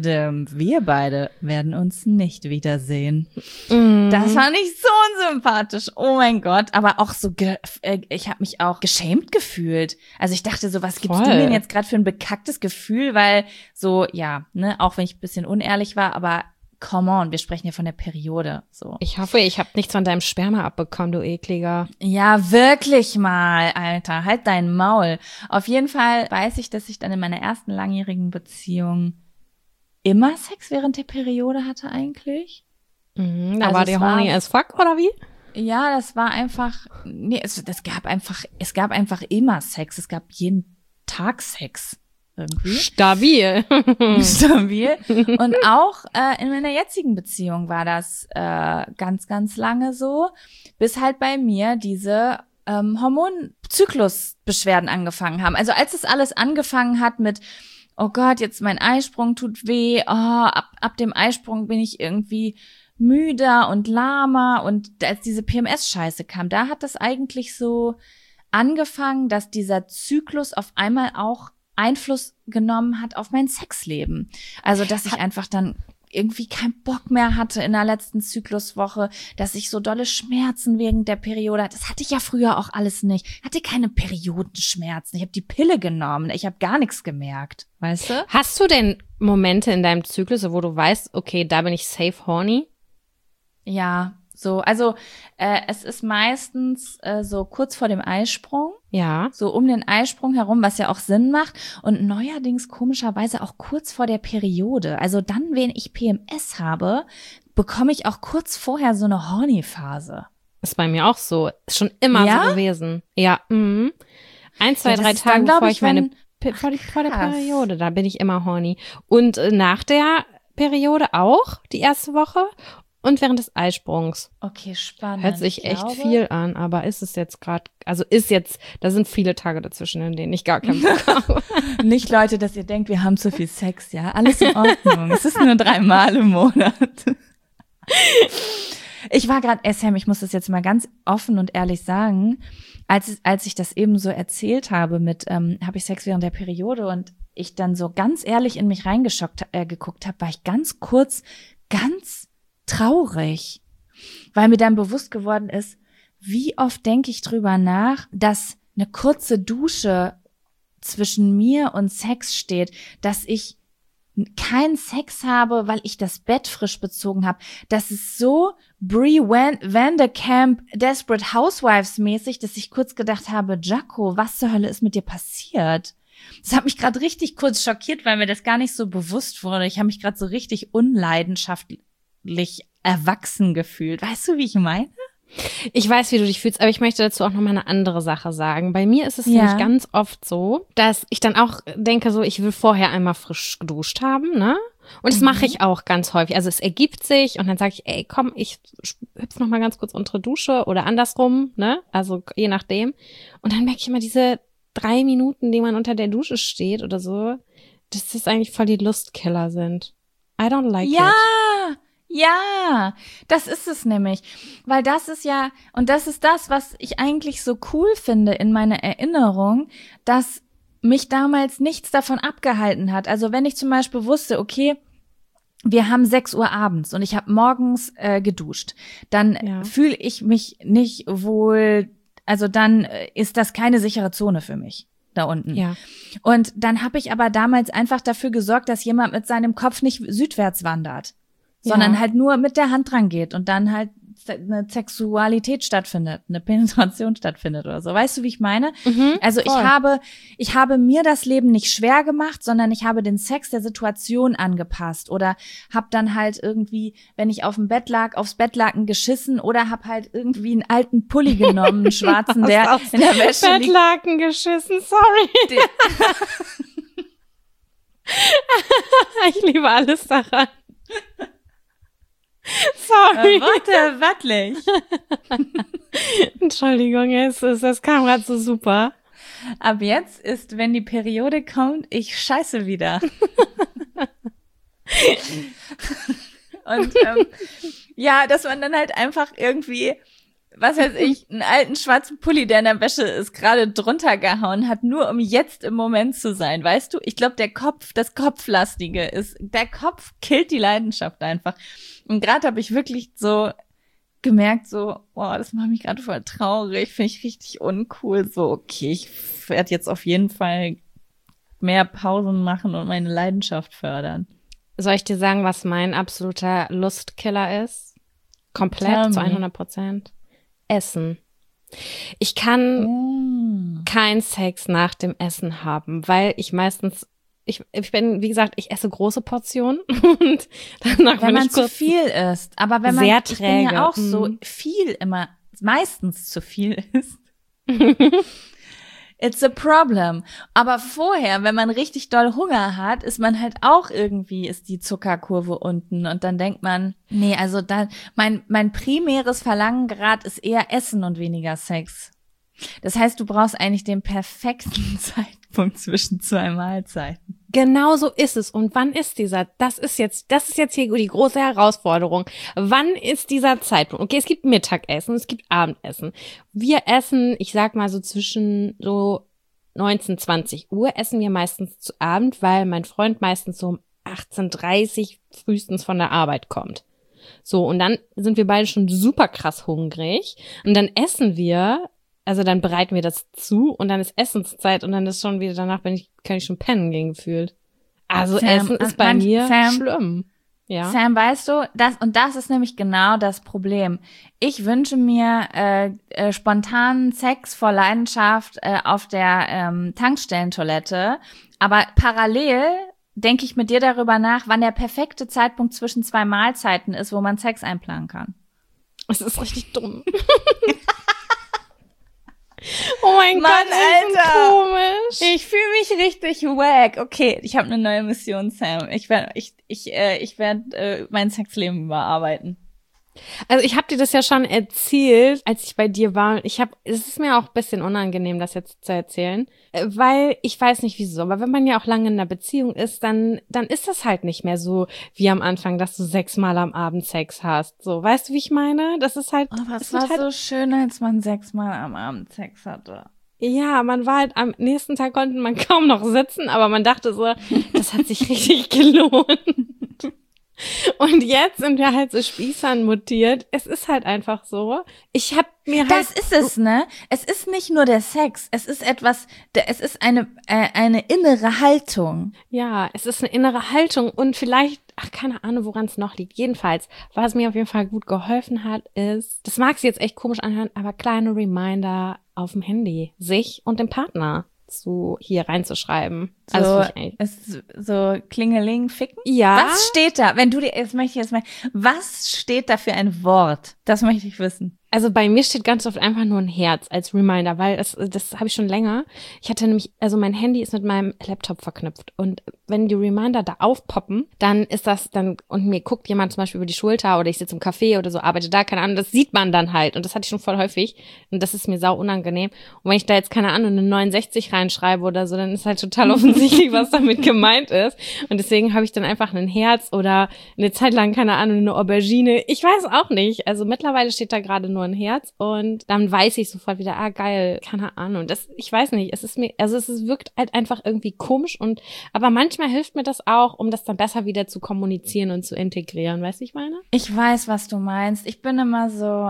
Wir beide werden uns nicht wiedersehen. Das fand ich so unsympathisch. Oh mein Gott. Aber auch so, ich habe mich auch geschämt gefühlt. Also ich dachte so, was gibst du mir denn jetzt gerade für ein bekacktes Gefühl? Weil so, ja, ne, auch wenn ich ein bisschen unehrlich war, aber come on, wir sprechen ja von der Periode. So. Ich hoffe, ich habe nichts von deinem Sperma abbekommen, du Ekliger. Ja, wirklich mal, Alter. Halt dein Maul. Auf jeden Fall weiß ich, dass ich dann in meiner ersten langjährigen Beziehung immer Sex während der Periode hatte eigentlich. Da also war der horny as fuck, oder wie? Ja, das war einfach, nee, es gab einfach immer Sex. Es gab jeden Tag Sex. Irgendwie. Stabil. Stabil. Und auch in meiner jetzigen Beziehung war das ganz, ganz lange so, bis halt bei mir diese Hormonzyklusbeschwerden angefangen haben. Also als es alles angefangen hat mit oh Gott, jetzt mein Eisprung tut weh, ab dem Eisprung bin ich irgendwie müder und lahmer. Und als diese PMS-Scheiße kam, da hat das eigentlich so angefangen, dass dieser Zyklus auf einmal auch Einfluss genommen hat auf mein Sexleben. Also, dass ich einfach dann irgendwie keinen Bock mehr hatte in der letzten Zykluswoche, dass ich so dolle Schmerzen während der Periode hatte. Das hatte ich ja früher auch alles nicht. Ich hatte keine Periodenschmerzen. Ich habe die Pille genommen. Ich habe gar nichts gemerkt, weißt du? Hast du denn Momente in deinem Zyklus, wo du weißt, okay, da bin ich safe horny? Ja, so, also es ist meistens so kurz vor dem Eisprung. Ja. So um den Eisprung herum, was ja auch Sinn macht. Und neuerdings komischerweise auch kurz vor der Periode. Also dann, wenn ich PMS habe, bekomme ich auch kurz vorher so eine Horny-Phase. Ist bei mir auch so. Ist schon immer so gewesen. Ja. 1, 2, 3 Tage bevor ich meine vor der Periode, da bin ich immer horny. Und nach der Periode auch, die erste Woche. Und während des Eisprungs. Okay, spannend. Hört sich echt viel an, aber ist es jetzt gerade, da sind viele Tage dazwischen, in denen ich gar keinen Bock habe. Nicht, Leute, dass ihr denkt, wir haben zu viel Sex, ja? Alles in Ordnung. Es ist nur 3 Mal im Monat. Ich war gerade, Sam, ich muss das jetzt mal ganz offen und ehrlich sagen, als ich das eben so erzählt habe mit, habe ich Sex während der Periode und ich dann so ganz ehrlich in mich geguckt habe, war ich ganz kurz ganz traurig, weil mir dann bewusst geworden ist, wie oft denke ich drüber nach, dass eine kurze Dusche zwischen mir und Sex steht, dass ich keinen Sex habe, weil ich das Bett frisch bezogen habe. Das ist so Brie Vanderkamp Desperate Housewives mäßig, dass ich kurz gedacht habe, Jaco, was zur Hölle ist mit dir passiert? Das hat mich gerade richtig kurz schockiert, weil mir das gar nicht so bewusst wurde. Ich habe mich gerade so richtig unleidenschaftlich erwachsen gefühlt. Weißt du, wie ich meine? Ich weiß, wie du dich fühlst, aber ich möchte dazu auch noch mal eine andere Sache sagen. Bei mir ist es nämlich ganz oft so, dass ich dann auch denke, so, ich will vorher einmal frisch geduscht haben, ne? Und das mache ich auch ganz häufig. Also es ergibt sich und dann sage ich, ey, komm, ich hüpf noch mal ganz kurz unter Dusche oder andersrum, ne? Also je nachdem. Und dann merke ich immer diese 3 Minuten, die man unter der Dusche steht oder so, dass das eigentlich voll die Lustkiller sind. I don't like it. Ja, das ist es nämlich, weil das ist ja, und das ist das, was ich eigentlich so cool finde in meiner Erinnerung, dass mich damals nichts davon abgehalten hat. Also wenn ich zum Beispiel wusste, okay, wir haben 6 Uhr abends und ich habe morgens geduscht, dann fühle ich mich nicht wohl, also dann ist das keine sichere Zone für mich. Da unten. Ja. Und dann habe ich aber damals einfach dafür gesorgt, dass jemand mit seinem Kopf nicht südwärts wandert, sondern halt nur mit der Hand dran geht und dann halt eine Sexualität stattfindet, eine Penetration stattfindet oder so. Weißt du, wie ich meine? Also voll. Ich habe mir das Leben nicht schwer gemacht, sondern ich habe den Sex der Situation angepasst oder habe dann halt irgendwie, wenn ich auf dem Bett lag, aufs Bettlaken geschissen oder habe halt irgendwie einen alten Pulli genommen, einen schwarzen, der in der Wäsche liegt. Bettlaken geschissen, sorry. Ich liebe alles daran. Sorry. Warte, wattelig. Entschuldigung, das kam gerade so super. Ab jetzt ist, wenn die Periode kommt, ich scheiße wieder. Und ja, dass man dann halt einfach irgendwie, was weiß ich, einen alten schwarzen Pulli, der in der Wäsche ist, gerade drunter gehauen hat, nur um jetzt im Moment zu sein, weißt du? Ich glaube, das Kopflastige ist, der Kopf killt die Leidenschaft einfach. Und gerade habe ich wirklich so gemerkt, so, boah, das macht mich gerade voll traurig, finde ich richtig uncool. So, okay, ich werde jetzt auf jeden Fall mehr Pausen machen und meine Leidenschaft fördern. Soll ich dir sagen, was mein absoluter Lustkiller ist? Komplett, zu 100%. Essen. Ich kann keinen Sex nach dem Essen haben, weil ich meistens ich bin, wie gesagt, ich esse große Portionen und danach wenn man zu viel isst. Aber wenn man sehr träge. Ich bin ja auch so viel immer, meistens zu viel isst. It's a problem. Aber vorher, wenn man richtig doll Hunger hat, ist man halt auch irgendwie, ist die Zuckerkurve unten und dann denkt man, nee, also dann, mein primäres Verlangen gerade ist eher Essen und weniger Sex. Das heißt, du brauchst eigentlich den perfekten Zeitpunkt zwischen 2 Mahlzeiten. Genau so ist es. Und wann ist das ist jetzt hier die große Herausforderung. Wann ist dieser Zeitpunkt? Okay, es gibt Mittagessen, es gibt Abendessen. Wir essen, ich sag mal so zwischen so 19, 20 Uhr essen wir meistens zu Abend, weil mein Freund meistens so um 18:30 frühestens von der Arbeit kommt. So, und dann sind wir beide schon super krass hungrig. Und dann essen wir, also dann bereiten wir das zu und dann ist Essenszeit und dann ist schon wieder, danach kann ich schon pennen gehen gefühlt. Also Sam, Essen ist bei mir schlimm. Ja. Sam, weißt du, das ist nämlich genau das Problem. Ich wünsche mir spontanen Sex vor Leidenschaft auf der Tankstellentoilette, aber parallel denke ich mit dir darüber nach, wann der perfekte Zeitpunkt zwischen 2 Mahlzeiten ist, wo man Sex einplanen kann. Es ist richtig dumm. Oh mein Mann, Gott, Alter. komisch. Ich fühle mich richtig wack. Okay, ich habe eine neue Mission, Sam. Ich werd mein Sexleben überarbeiten. Also ich habe dir das ja schon erzählt, als ich bei dir war. Es ist mir auch ein bisschen unangenehm, das jetzt zu erzählen, weil ich weiß nicht wieso, aber wenn man ja auch lange in einer Beziehung ist, dann ist das halt nicht mehr so wie am Anfang, dass du 6 Mal am Abend Sex hast. So, weißt du, wie ich meine? Das ist halt. Aber es war halt so schön, als man 6 Mal am Abend Sex hatte. Ja, man war halt am nächsten Tag konnte man kaum noch sitzen, aber man dachte so, das hat sich richtig gelohnt. Und jetzt sind wir halt so Spießern mutiert. Es ist halt einfach so. Ich habe mir halt. Das ist es, ne? Es ist nicht nur der Sex. Es ist eine innere Haltung. Ja, es ist eine innere Haltung und vielleicht, keine Ahnung, woran es noch liegt. Jedenfalls, was mir auf jeden Fall gut geholfen hat, ist, das mag sich jetzt echt komisch anhören, aber kleine Reminder auf dem Handy, sich und dem Partner hier reinzuschreiben. So Klingeling, ficken? Ja. Was steht da? Was steht da für ein Wort? Das möchte ich wissen. Also bei mir steht ganz oft einfach nur ein Herz als Reminder, weil das habe ich schon länger. Ich hatte nämlich, also mein Handy ist mit meinem Laptop verknüpft und wenn die Reminder da aufpoppen, dann ist das dann, und mir guckt jemand zum Beispiel über die Schulter oder ich sitze im Café oder so, arbeite da, keine Ahnung, das sieht man dann halt und das hatte ich schon voll häufig und das ist mir sau unangenehm. Und wenn ich da jetzt, keine Ahnung, eine 69 reinschreibe oder so, dann ist halt total offensichtlich, was damit gemeint ist und deswegen habe ich dann einfach ein Herz oder eine Zeit lang, keine Ahnung, eine Aubergine. Ich weiß auch nicht. Also mittlerweile steht da gerade nur ein Herz und dann weiß ich sofort wieder, geil, keine Ahnung. Ich weiß nicht, es wirkt halt einfach irgendwie komisch aber manchmal hilft mir das auch, um das dann besser wieder zu kommunizieren und zu integrieren, weißt du, ich meine? Ich weiß, was du meinst. Ich bin immer so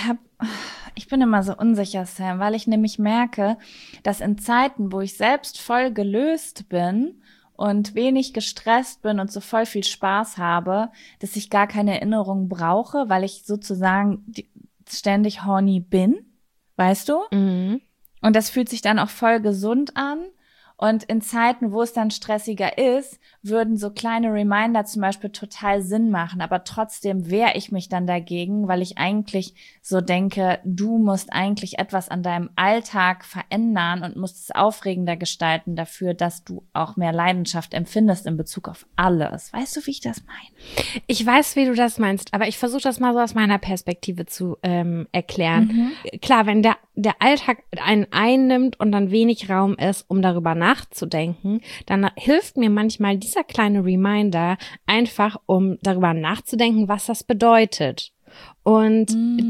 unsicher, Sam, weil ich nämlich merke, dass in Zeiten, wo ich selbst voll gelöst bin und wenig gestresst bin und so voll viel Spaß habe, dass ich gar keine Erinnerung brauche, weil ich sozusagen ständig horny bin, weißt du? Mhm. Und das fühlt sich dann auch voll gesund an. Und in Zeiten, wo es dann stressiger ist, würden so kleine Reminder zum Beispiel total Sinn machen. Aber trotzdem wehre ich mich dann dagegen, weil ich eigentlich so denke, du musst eigentlich etwas an deinem Alltag verändern und musst es aufregender gestalten dafür, dass du auch mehr Leidenschaft empfindest in Bezug auf alles. Weißt du, wie ich das meine? Ich weiß, wie du das meinst, aber ich versuche das mal so aus meiner Perspektive zu erklären. Klar, wenn der Alltag einen einnimmt und dann wenig Raum ist, um darüber nachzudenken, dann hilft mir manchmal dieser kleine Reminder einfach, um darüber nachzudenken, was das bedeutet. Und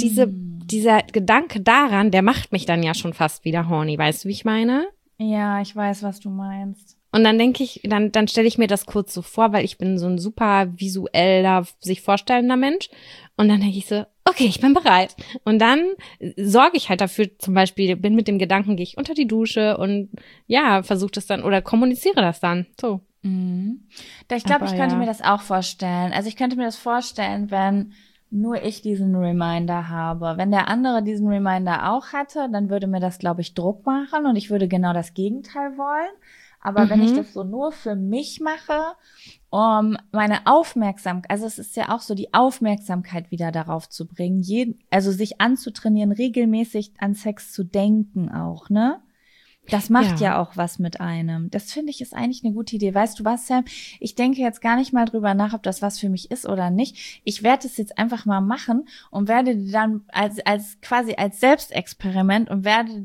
dieser Gedanke daran, der macht mich dann ja schon fast wieder horny, weißt du, wie ich meine? Ja, ich weiß, was du meinst. Und dann denke ich, dann stelle ich mir das kurz so vor, weil ich bin so ein super visueller, sich vorstellender Mensch. Und dann denke ich so, okay, ich bin bereit. Und dann sorge ich halt dafür, zum Beispiel, bin mit dem Gedanken, gehe ich unter die Dusche und ja, versuche das dann oder kommuniziere das dann. So. Ich glaube, ich könnte mir das auch vorstellen. Also ich könnte mir das vorstellen, wenn nur ich diesen Reminder habe. Wenn der andere diesen Reminder auch hatte, dann würde mir das, glaube ich, Druck machen und ich würde genau das Gegenteil wollen. Aber wenn ich das so nur für mich mache, um meine Aufmerksamkeit, also es ist ja auch so, die Aufmerksamkeit wieder darauf zu bringen, also sich anzutrainieren, regelmäßig an Sex zu denken auch, ne? Das macht ja auch was mit einem. Das finde ich ist eigentlich eine gute Idee. Weißt du was, Sam? Ich denke jetzt gar nicht mal drüber nach, ob das was für mich ist oder nicht. Ich werde es jetzt einfach mal machen und werde dann quasi als Selbstexperiment und werde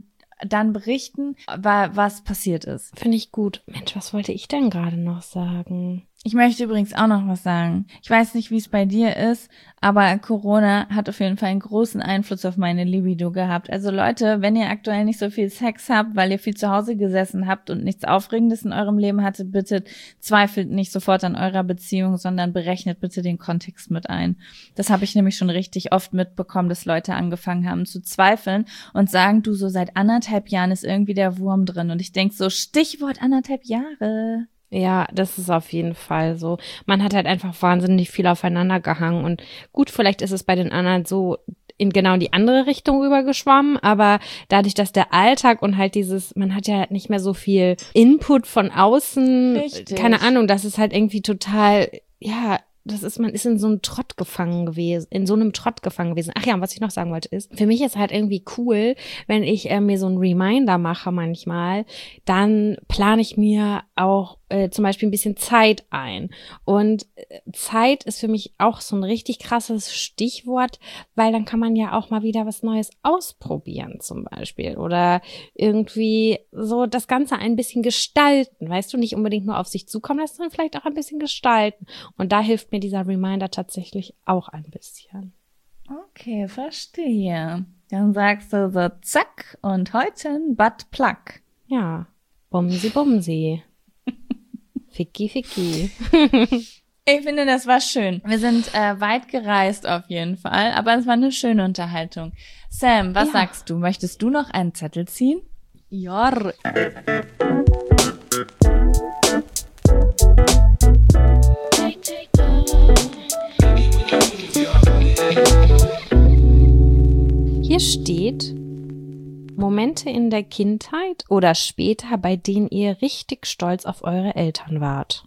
dann berichten, was passiert ist. Finde ich gut. Mensch, was wollte ich denn gerade noch sagen? Ich möchte übrigens auch noch was sagen. Ich weiß nicht, wie es bei dir ist, aber Corona hat auf jeden Fall einen großen Einfluss auf meine Libido gehabt. Also Leute, wenn ihr aktuell nicht so viel Sex habt, weil ihr viel zu Hause gesessen habt und nichts Aufregendes in eurem Leben hattet, bitte zweifelt nicht sofort an eurer Beziehung, sondern berechnet bitte den Kontext mit ein. Das habe ich nämlich schon richtig oft mitbekommen, dass Leute angefangen haben zu zweifeln und sagen, du, so seit 1,5 Jahren ist irgendwie der Wurm drin. Und ich denke so, Stichwort 1,5 Jahre. Ja, das ist auf jeden Fall so. Man hat halt einfach wahnsinnig viel aufeinander gehangen und gut, vielleicht ist es bei den anderen so in genau die andere Richtung rübergeschwommen, aber dadurch, dass der Alltag und halt man hat ja nicht mehr so viel Input von außen, Richtig. Keine Ahnung, das ist halt irgendwie total, ja, man ist in so einem Trott gefangen gewesen. Ach ja, und was ich noch sagen wollte ist, für mich ist halt irgendwie cool, wenn ich mir so einen Reminder mache manchmal, dann plane ich mir auch zum Beispiel ein bisschen Zeit ein. Und Zeit ist für mich auch so ein richtig krasses Stichwort, weil dann kann man ja auch mal wieder was Neues ausprobieren zum Beispiel oder irgendwie so das Ganze ein bisschen gestalten, weißt du, nicht unbedingt nur auf sich zukommen lassen, sondern vielleicht auch ein bisschen gestalten. Und da hilft mir dieser Reminder tatsächlich auch ein bisschen. Okay, verstehe. Dann sagst du so zack und heute ein Buttplug. Ja, Bumsi, Bumsi. Ficky, Ficky. Ich finde, das war schön. Wir sind weit gereist auf jeden Fall, aber es war eine schöne Unterhaltung. Sam, was sagst du? Möchtest du noch einen Zettel ziehen? Ja. Hier steht: Momente in der Kindheit oder später, bei denen ihr richtig stolz auf eure Eltern wart.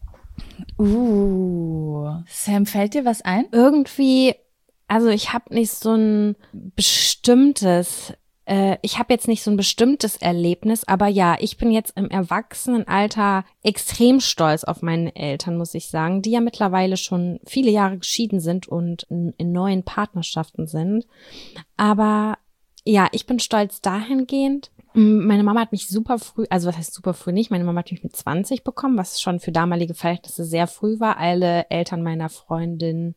Sam, fällt dir was ein? Irgendwie, also ich habe nicht so ein bestimmtes, Erlebnis, aber ja, ich bin jetzt im Erwachsenenalter extrem stolz auf meine Eltern, muss ich sagen, die ja mittlerweile schon viele Jahre geschieden sind und in neuen Partnerschaften sind. Aber ja, ich bin stolz dahingehend. Meine Mama hat mich super früh, also was heißt super früh nicht, meine Mama hat mich mit 20 bekommen, was schon für damalige Verhältnisse sehr früh war. Alle Eltern der Freundinnen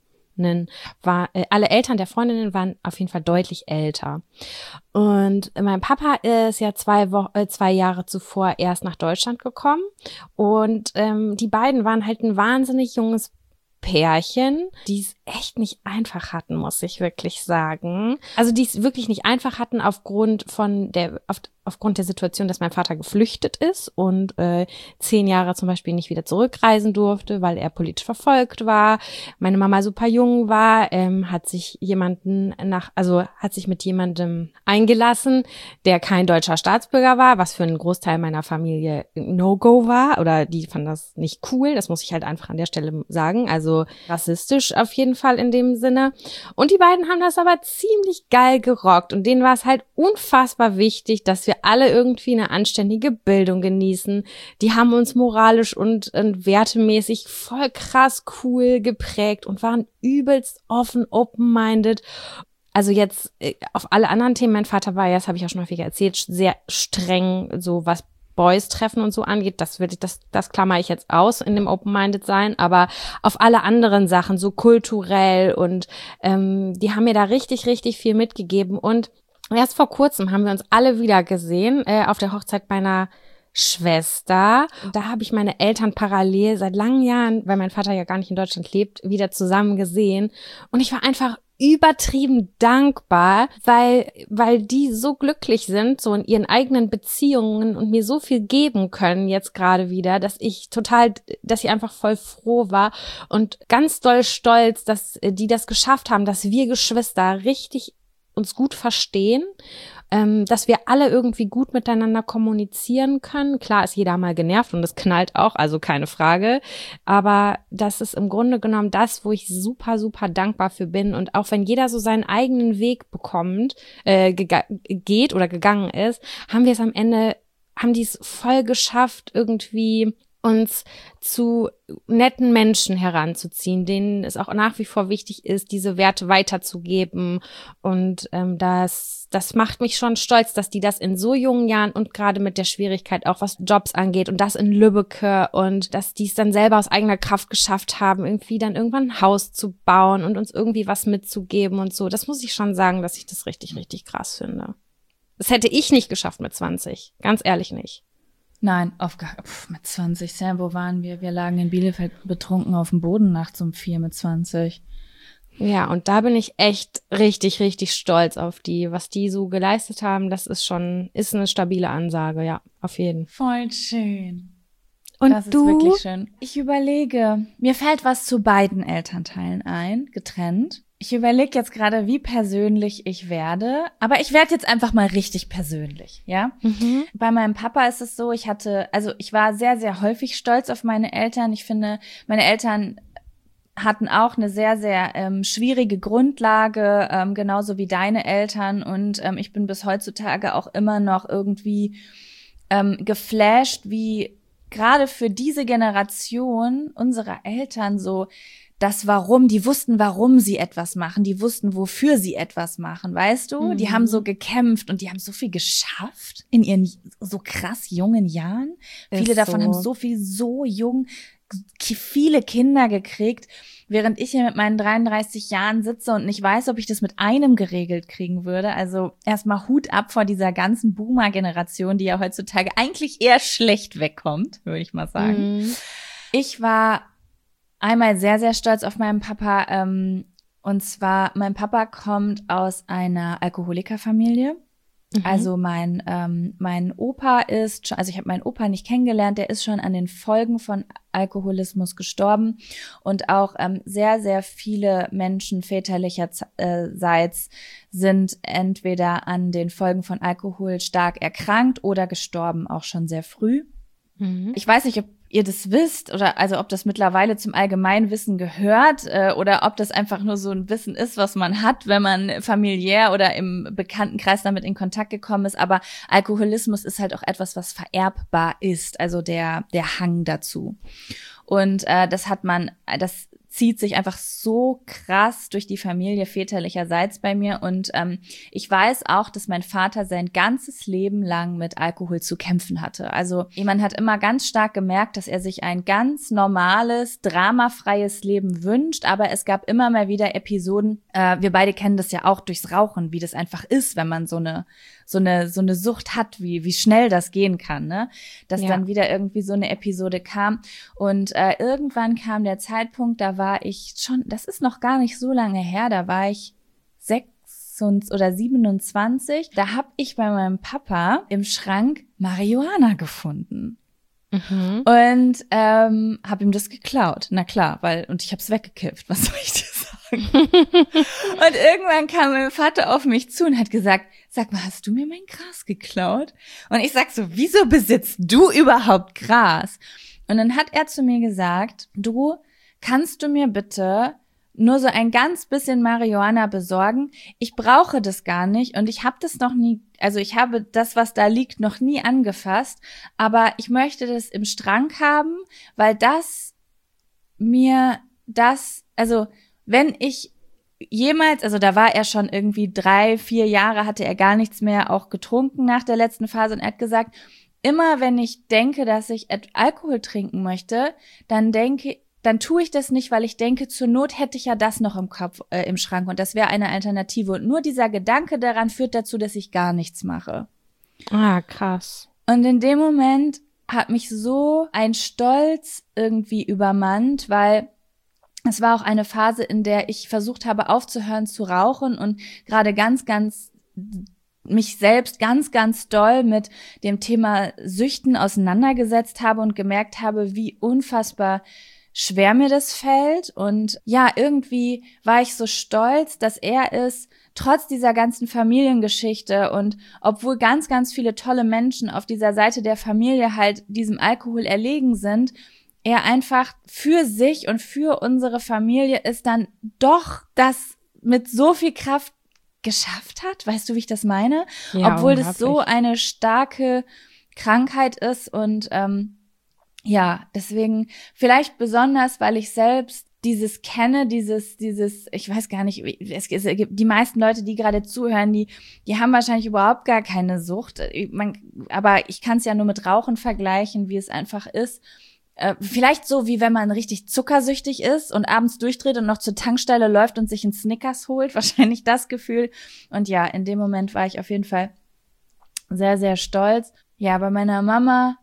waren auf jeden Fall deutlich älter. Und mein Papa ist ja 2 Jahre zuvor erst nach Deutschland gekommen und die beiden waren halt ein wahnsinnig junges Pärchen, die es echt nicht einfach hatten, muss ich wirklich sagen. Also die es wirklich nicht einfach hatten aufgrund der Situation, dass mein Vater geflüchtet ist und 10 Jahre zum Beispiel nicht wieder zurückreisen durfte, weil er politisch verfolgt war. Meine Mama super jung war, hat sich mit jemandem eingelassen, der kein deutscher Staatsbürger war, was für einen Großteil meiner Familie No-Go war, oder die fanden das nicht cool, das muss ich halt einfach an der Stelle sagen, also rassistisch auf jeden Fall in dem Sinne. Und die beiden haben das aber ziemlich geil gerockt und denen war es halt unfassbar wichtig, dass wir alle irgendwie eine anständige Bildung genießen. Die haben uns moralisch und wertemäßig voll krass cool geprägt und waren übelst offen, open-minded. Also jetzt auf alle anderen Themen, mein Vater war ja, das habe ich auch schon häufiger erzählt, sehr streng, so was Boys-Treffen und so angeht, das klammer ich jetzt aus in dem Open-Minded sein, aber auf alle anderen Sachen, so kulturell und die haben mir da richtig, richtig viel mitgegeben und erst vor kurzem haben wir uns alle wieder gesehen, auf der Hochzeit meiner Schwester. Da habe ich meine Eltern parallel seit langen Jahren, weil mein Vater ja gar nicht in Deutschland lebt, wieder zusammen gesehen und ich war einfach übertrieben dankbar, weil die so glücklich sind, so in ihren eigenen Beziehungen und mir so viel geben können jetzt gerade wieder, dass ich einfach voll froh war und ganz doll stolz, dass die das geschafft haben, dass wir Geschwister richtig uns gut verstehen, dass wir alle irgendwie gut miteinander kommunizieren können. Klar ist jeder mal genervt und es knallt auch, also keine Frage. Aber das ist im Grunde genommen das, wo ich super, super dankbar für bin. Und auch wenn jeder so seinen eigenen Weg geht oder gegangen ist, haben die es voll geschafft, irgendwie uns zu netten Menschen heranzuziehen, denen es auch nach wie vor wichtig ist, diese Werte weiterzugeben. Und das macht mich schon stolz, dass die das in so jungen Jahren und gerade mit der Schwierigkeit auch was Jobs angeht und das in Lübbecke und dass die es dann selber aus eigener Kraft geschafft haben, irgendwie dann irgendwann ein Haus zu bauen und uns irgendwie was mitzugeben und so. Das muss ich schon sagen, dass ich das richtig, richtig krass finde. Das hätte ich nicht geschafft mit 20, ganz ehrlich nicht. Nein, mit 20, Sam, wo waren wir? Wir lagen in Bielefeld betrunken auf dem Boden nachts um 4 mit 20. Ja, und da bin ich echt richtig, richtig stolz auf die, was die so geleistet haben. Das ist eine stabile Ansage, ja, auf jeden Fall. Voll schön. Und das du? ist wirklich schön. Ich überlege, mir fällt was zu beiden Elternteilen ein, getrennt. Ich überlege jetzt gerade, wie persönlich ich werde, aber ich werde jetzt einfach mal richtig persönlich, ja? Mhm. Bei meinem Papa ist es so, ich war sehr, sehr häufig stolz auf meine Eltern. Ich finde, meine Eltern hatten auch eine sehr, sehr schwierige Grundlage, genauso wie deine Eltern. Und ich bin bis heutzutage auch immer noch irgendwie geflasht, wie gerade für diese Generation unserer Eltern so das Warum, die wussten, warum sie etwas machen, die wussten, wofür sie etwas machen, weißt du? Die haben so gekämpft und die haben so viel geschafft in ihren so krass jungen Jahren. Viele davon haben so jung viele Kinder gekriegt, während ich hier mit meinen 33 Jahren sitze und nicht weiß, ob ich das mit einem geregelt kriegen würde. Also erstmal Hut ab vor dieser ganzen Boomer-Generation, die ja heutzutage eigentlich eher schlecht wegkommt, würde ich mal sagen. Mhm. Ich war einmal sehr, sehr stolz auf meinen Papa. Und zwar, mein Papa kommt aus einer Alkoholikerfamilie. Mhm. Also mein Opa ich habe meinen Opa nicht kennengelernt, der ist schon an den Folgen von Alkoholismus gestorben. Und auch sehr, sehr viele Menschen väterlicherseits sind entweder an den Folgen von Alkohol stark erkrankt oder gestorben, auch schon sehr früh. Mhm. Ich weiß nicht, ob ihr das wisst oder also ob das mittlerweile zum Allgemeinwissen gehört oder ob das einfach nur so ein Wissen ist, was man hat, wenn man familiär oder im Bekanntenkreis damit in Kontakt gekommen ist. Aber Alkoholismus ist halt auch etwas, was vererbbar ist, also der Hang dazu. Und das zieht sich einfach so krass durch die Familie väterlicherseits bei mir. Und ich weiß auch, dass mein Vater sein ganzes Leben lang mit Alkohol zu kämpfen hatte. Also man hat immer ganz stark gemerkt, dass er sich ein ganz normales, dramafreies Leben wünscht. Aber es gab immer mal wieder Episoden, wir beide kennen das ja auch durchs Rauchen, wie das einfach ist, wenn man so eine Sucht hat, wie schnell das gehen kann, ne? Dass dann wieder irgendwie so eine Episode kam. Und irgendwann kam der Zeitpunkt, da war ich schon, das ist noch gar nicht so lange her, da war ich 26 oder 27. Da habe ich bei meinem Papa im Schrank Marihuana gefunden. Mhm. Und habe ihm das geklaut. Na klar, und ich habe es weggekifft. Was soll ich dir sagen? Und irgendwann kam mein Vater auf mich zu und hat gesagt, sag mal, hast du mir mein Gras geklaut? Und ich sag so, wieso besitzt du überhaupt Gras? Und dann hat er zu mir gesagt, du, kannst du mir bitte nur so ein ganz bisschen Marihuana besorgen? Ich brauche das gar nicht und ich habe das noch nie, also ich habe das, was da liegt, noch nie angefasst, aber ich möchte das im Schrank haben, weil also wenn ich jemals, also da war er schon irgendwie 3-4 Jahre, hatte er gar nichts mehr auch getrunken nach der letzten Phase und er hat gesagt, immer wenn ich denke, dass ich Alkohol trinken möchte, dann tue ich das nicht, weil ich denke, zur Not hätte ich ja das noch im Schrank und das wäre eine Alternative. Und nur dieser Gedanke daran führt dazu, dass ich gar nichts mache. Ah, krass. Und in dem Moment hat mich so ein Stolz irgendwie übermannt, weil es war auch eine Phase, in der ich versucht habe, aufzuhören zu rauchen und gerade mich selbst ganz, ganz doll mit dem Thema Süchten auseinandergesetzt habe und gemerkt habe, wie unfassbar schwer mir das fällt. Und ja, irgendwie war ich so stolz, dass er es trotz dieser ganzen Familiengeschichte und obwohl ganz, ganz viele tolle Menschen auf dieser Seite der Familie halt diesem Alkohol erlegen sind, er einfach für sich und für unsere Familie es dann doch das mit so viel Kraft geschafft hat. Weißt du, wie ich das meine? Ja, obwohl das so eine starke Krankheit ist und ja, deswegen vielleicht besonders, weil ich selbst dieses kenne, ich weiß gar nicht, es gibt die meisten Leute, die gerade zuhören, die haben wahrscheinlich überhaupt gar keine Sucht. Aber ich kann es ja nur mit Rauchen vergleichen, wie es einfach ist. Vielleicht so, wie wenn man richtig zuckersüchtig ist und abends durchdreht und noch zur Tankstelle läuft und sich einen Snickers holt. Wahrscheinlich das Gefühl. Und ja, in dem Moment war ich auf jeden Fall sehr, sehr stolz. Ja, bei meiner Mama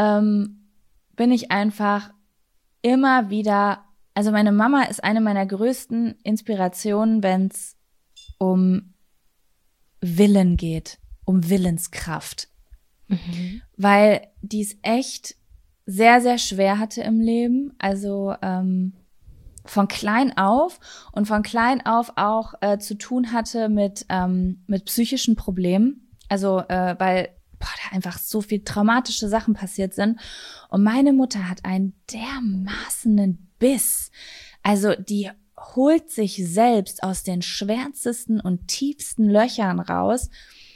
bin ich einfach immer wieder, also meine Mama ist eine meiner größten Inspirationen, wenn es um Willen geht, um Willenskraft. Mhm. Weil die es echt sehr, sehr schwer hatte im Leben, also von klein auf und von klein auf auch zu tun hatte mit psychischen Problemen, also weil da einfach so viel traumatische Sachen passiert sind. Und meine Mutter hat einen dermaßenen Biss. Also die holt sich selbst aus den schwärzesten und tiefsten Löchern raus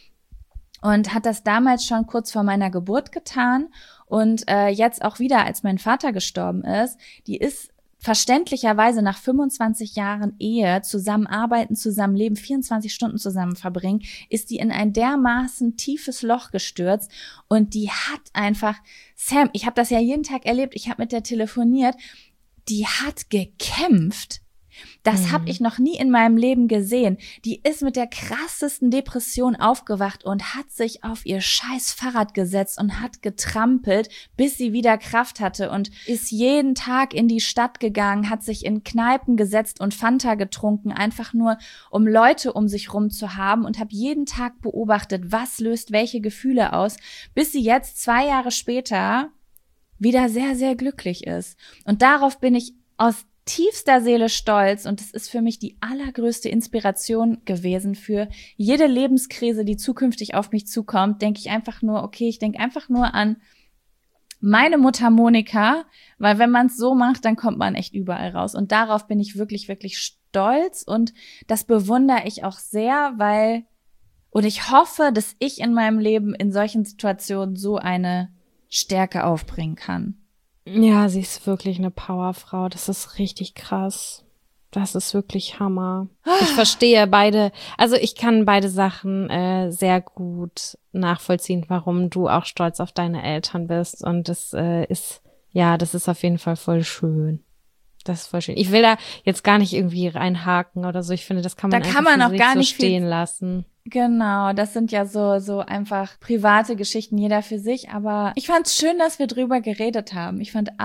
und hat das damals schon kurz vor meiner Geburt getan und jetzt auch wieder, als mein Vater gestorben ist. Die ist verständlicherweise nach 25 Jahren Ehe, zusammenarbeiten, zusammenleben, 24 Stunden zusammen verbringen, ist die in ein dermaßen tiefes Loch gestürzt und die hat einfach, Sam, ich habe das ja jeden Tag erlebt, ich habe mit der telefoniert, die hat gekämpft. Das habe ich noch nie in meinem Leben gesehen. Die ist mit der krassesten Depression aufgewacht und hat sich auf ihr scheiß Fahrrad gesetzt und hat getrampelt, bis sie wieder Kraft hatte und ist jeden Tag in die Stadt gegangen, hat sich in Kneipen gesetzt und Fanta getrunken, einfach nur, um Leute um sich rum zu haben und habe jeden Tag beobachtet, was löst welche Gefühle aus, bis sie jetzt 2 Jahre später wieder sehr, sehr glücklich ist. Und darauf bin ich aus tiefster Seele stolz und es ist für mich die allergrößte Inspiration gewesen für jede Lebenskrise, die zukünftig auf mich zukommt, denke ich einfach nur, okay, ich denke einfach nur an meine Mutter Monika, weil wenn man es so macht, dann kommt man echt überall raus und darauf bin ich wirklich, wirklich stolz und das bewundere ich auch sehr, und ich hoffe, dass ich in meinem Leben in solchen Situationen so eine Stärke aufbringen kann. Ja, sie ist wirklich eine Powerfrau. Das ist richtig krass. Das ist wirklich Hammer. Ich verstehe beide, also ich kann beide Sachen sehr gut nachvollziehen, warum du auch stolz auf deine Eltern bist. Und das ist auf jeden Fall voll schön. Das ist voll schön. Ich will da jetzt gar nicht irgendwie reinhaken oder so. Ich finde, das kann man einfach für sich so stehen lassen. Genau, das sind ja so einfach private Geschichten, jeder für sich. Aber ich fand es schön, dass wir drüber geredet haben. Ich fand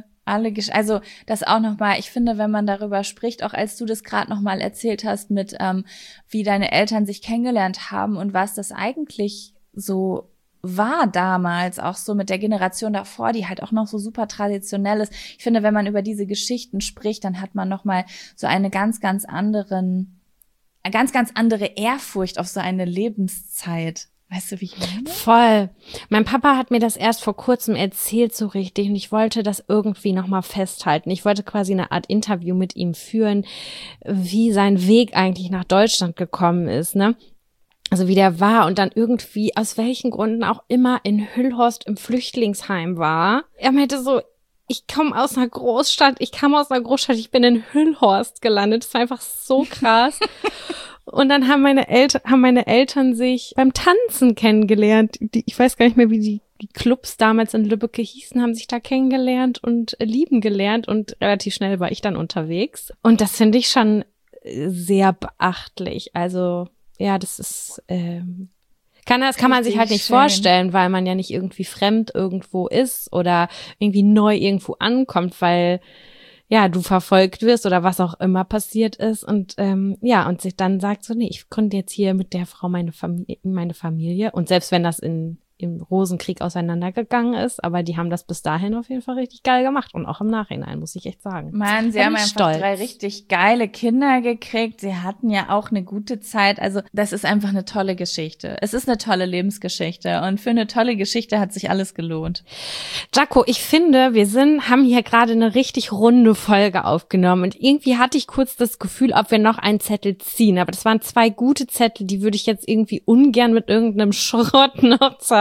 also das auch nochmal, ich finde, wenn man darüber spricht, auch als du das gerade nochmal erzählt hast mit, wie deine Eltern sich kennengelernt haben und was das eigentlich so war damals, auch so mit der Generation davor, die halt auch noch so super traditionell ist. Ich finde, wenn man über diese Geschichten spricht, dann hat man nochmal so eine ganz, ganz andere Ehrfurcht auf so eine Lebenszeit. Weißt du, wie ich meine? Voll. Mein Papa hat mir das erst vor kurzem erzählt so richtig und ich wollte das irgendwie nochmal festhalten. Ich wollte quasi eine Art Interview mit ihm führen, wie sein Weg eigentlich nach Deutschland gekommen ist, ne? Also wie der war und dann irgendwie aus welchen Gründen auch immer in Hüllhorst im Flüchtlingsheim war. Er meinte so, ich kam aus einer Großstadt, ich bin in Hüllhorst gelandet. Das war einfach so krass. Und dann haben meine Eltern sich beim Tanzen kennengelernt. Ich weiß gar nicht mehr, wie die Clubs damals in Lübbecke hießen, haben sich da kennengelernt und lieben gelernt und relativ schnell war ich dann unterwegs. Und das finde ich schon sehr beachtlich. Also ja, das ist kann man sich halt nicht vorstellen, weil man ja nicht irgendwie fremd irgendwo ist oder irgendwie neu irgendwo ankommt, weil ja, du verfolgt wirst oder was auch immer passiert ist und und sich dann sagt so, nee, ich gründe jetzt hier mit der Frau meine Familie und selbst wenn das im Rosenkrieg auseinandergegangen ist, aber die haben das bis dahin auf jeden Fall richtig geil gemacht und auch im Nachhinein, muss ich echt sagen. Mann, sie haben einfach 3 richtig geile Kinder gekriegt, sie hatten ja auch eine gute Zeit, also das ist einfach eine tolle Geschichte. Es ist eine tolle Lebensgeschichte und für eine tolle Geschichte hat sich alles gelohnt. Jaco, ich finde, haben hier gerade eine richtig runde Folge aufgenommen und irgendwie hatte ich kurz das Gefühl, ob wir noch einen Zettel ziehen, aber das waren 2 gute Zettel, die würde ich jetzt irgendwie ungern mit irgendeinem Schrott noch zerfüllen.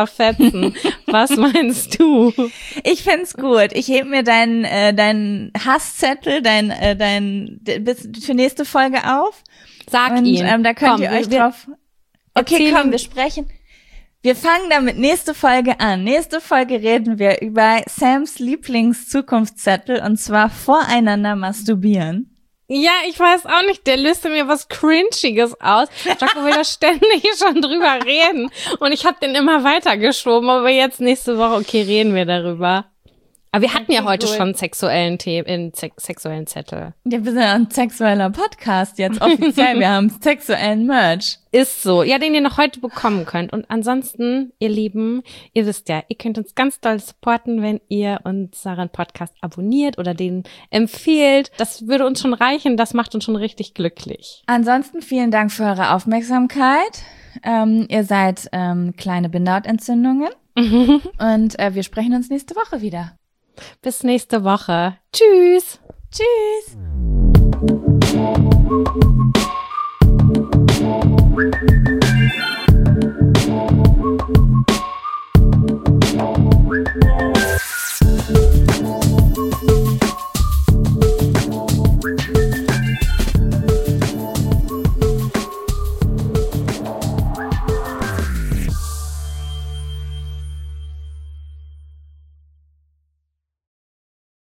zerfetzen. Was meinst du? Ich find's gut. Ich heb mir deinen Hasszettel, bis für nächste Folge auf. Sag ihn. Da könnt ihr euch drauf. Okay, komm, wir sprechen. Wir fangen damit nächste Folge an. Nächste Folge reden wir über Sams Lieblings-Zukunftszettel und zwar voreinander masturbieren. Ja, ich weiß auch nicht, der löste mir was Cringiges aus. Jaco will da ständig schon drüber reden und ich habe den immer weitergeschoben, aber jetzt nächste Woche, okay, reden wir darüber. Aber wir hatten ja heute schon sexuellen Zettel. Ja, wir sind ja ein sexueller Podcast jetzt offiziell. Wir haben sexuellen Merch. Ist so. Ja, den ihr noch heute bekommen könnt. Und ansonsten, ihr Lieben, ihr wisst ja, ihr könnt uns ganz doll supporten, wenn ihr unseren Podcast abonniert oder den empfehlt. Das würde uns schon reichen. Das macht uns schon richtig glücklich. Ansonsten vielen Dank für eure Aufmerksamkeit. Ihr seid kleine Bindehautentzündungen. Und wir sprechen uns nächste Woche wieder. Bis nächste Woche. Tschüss. Tschüss.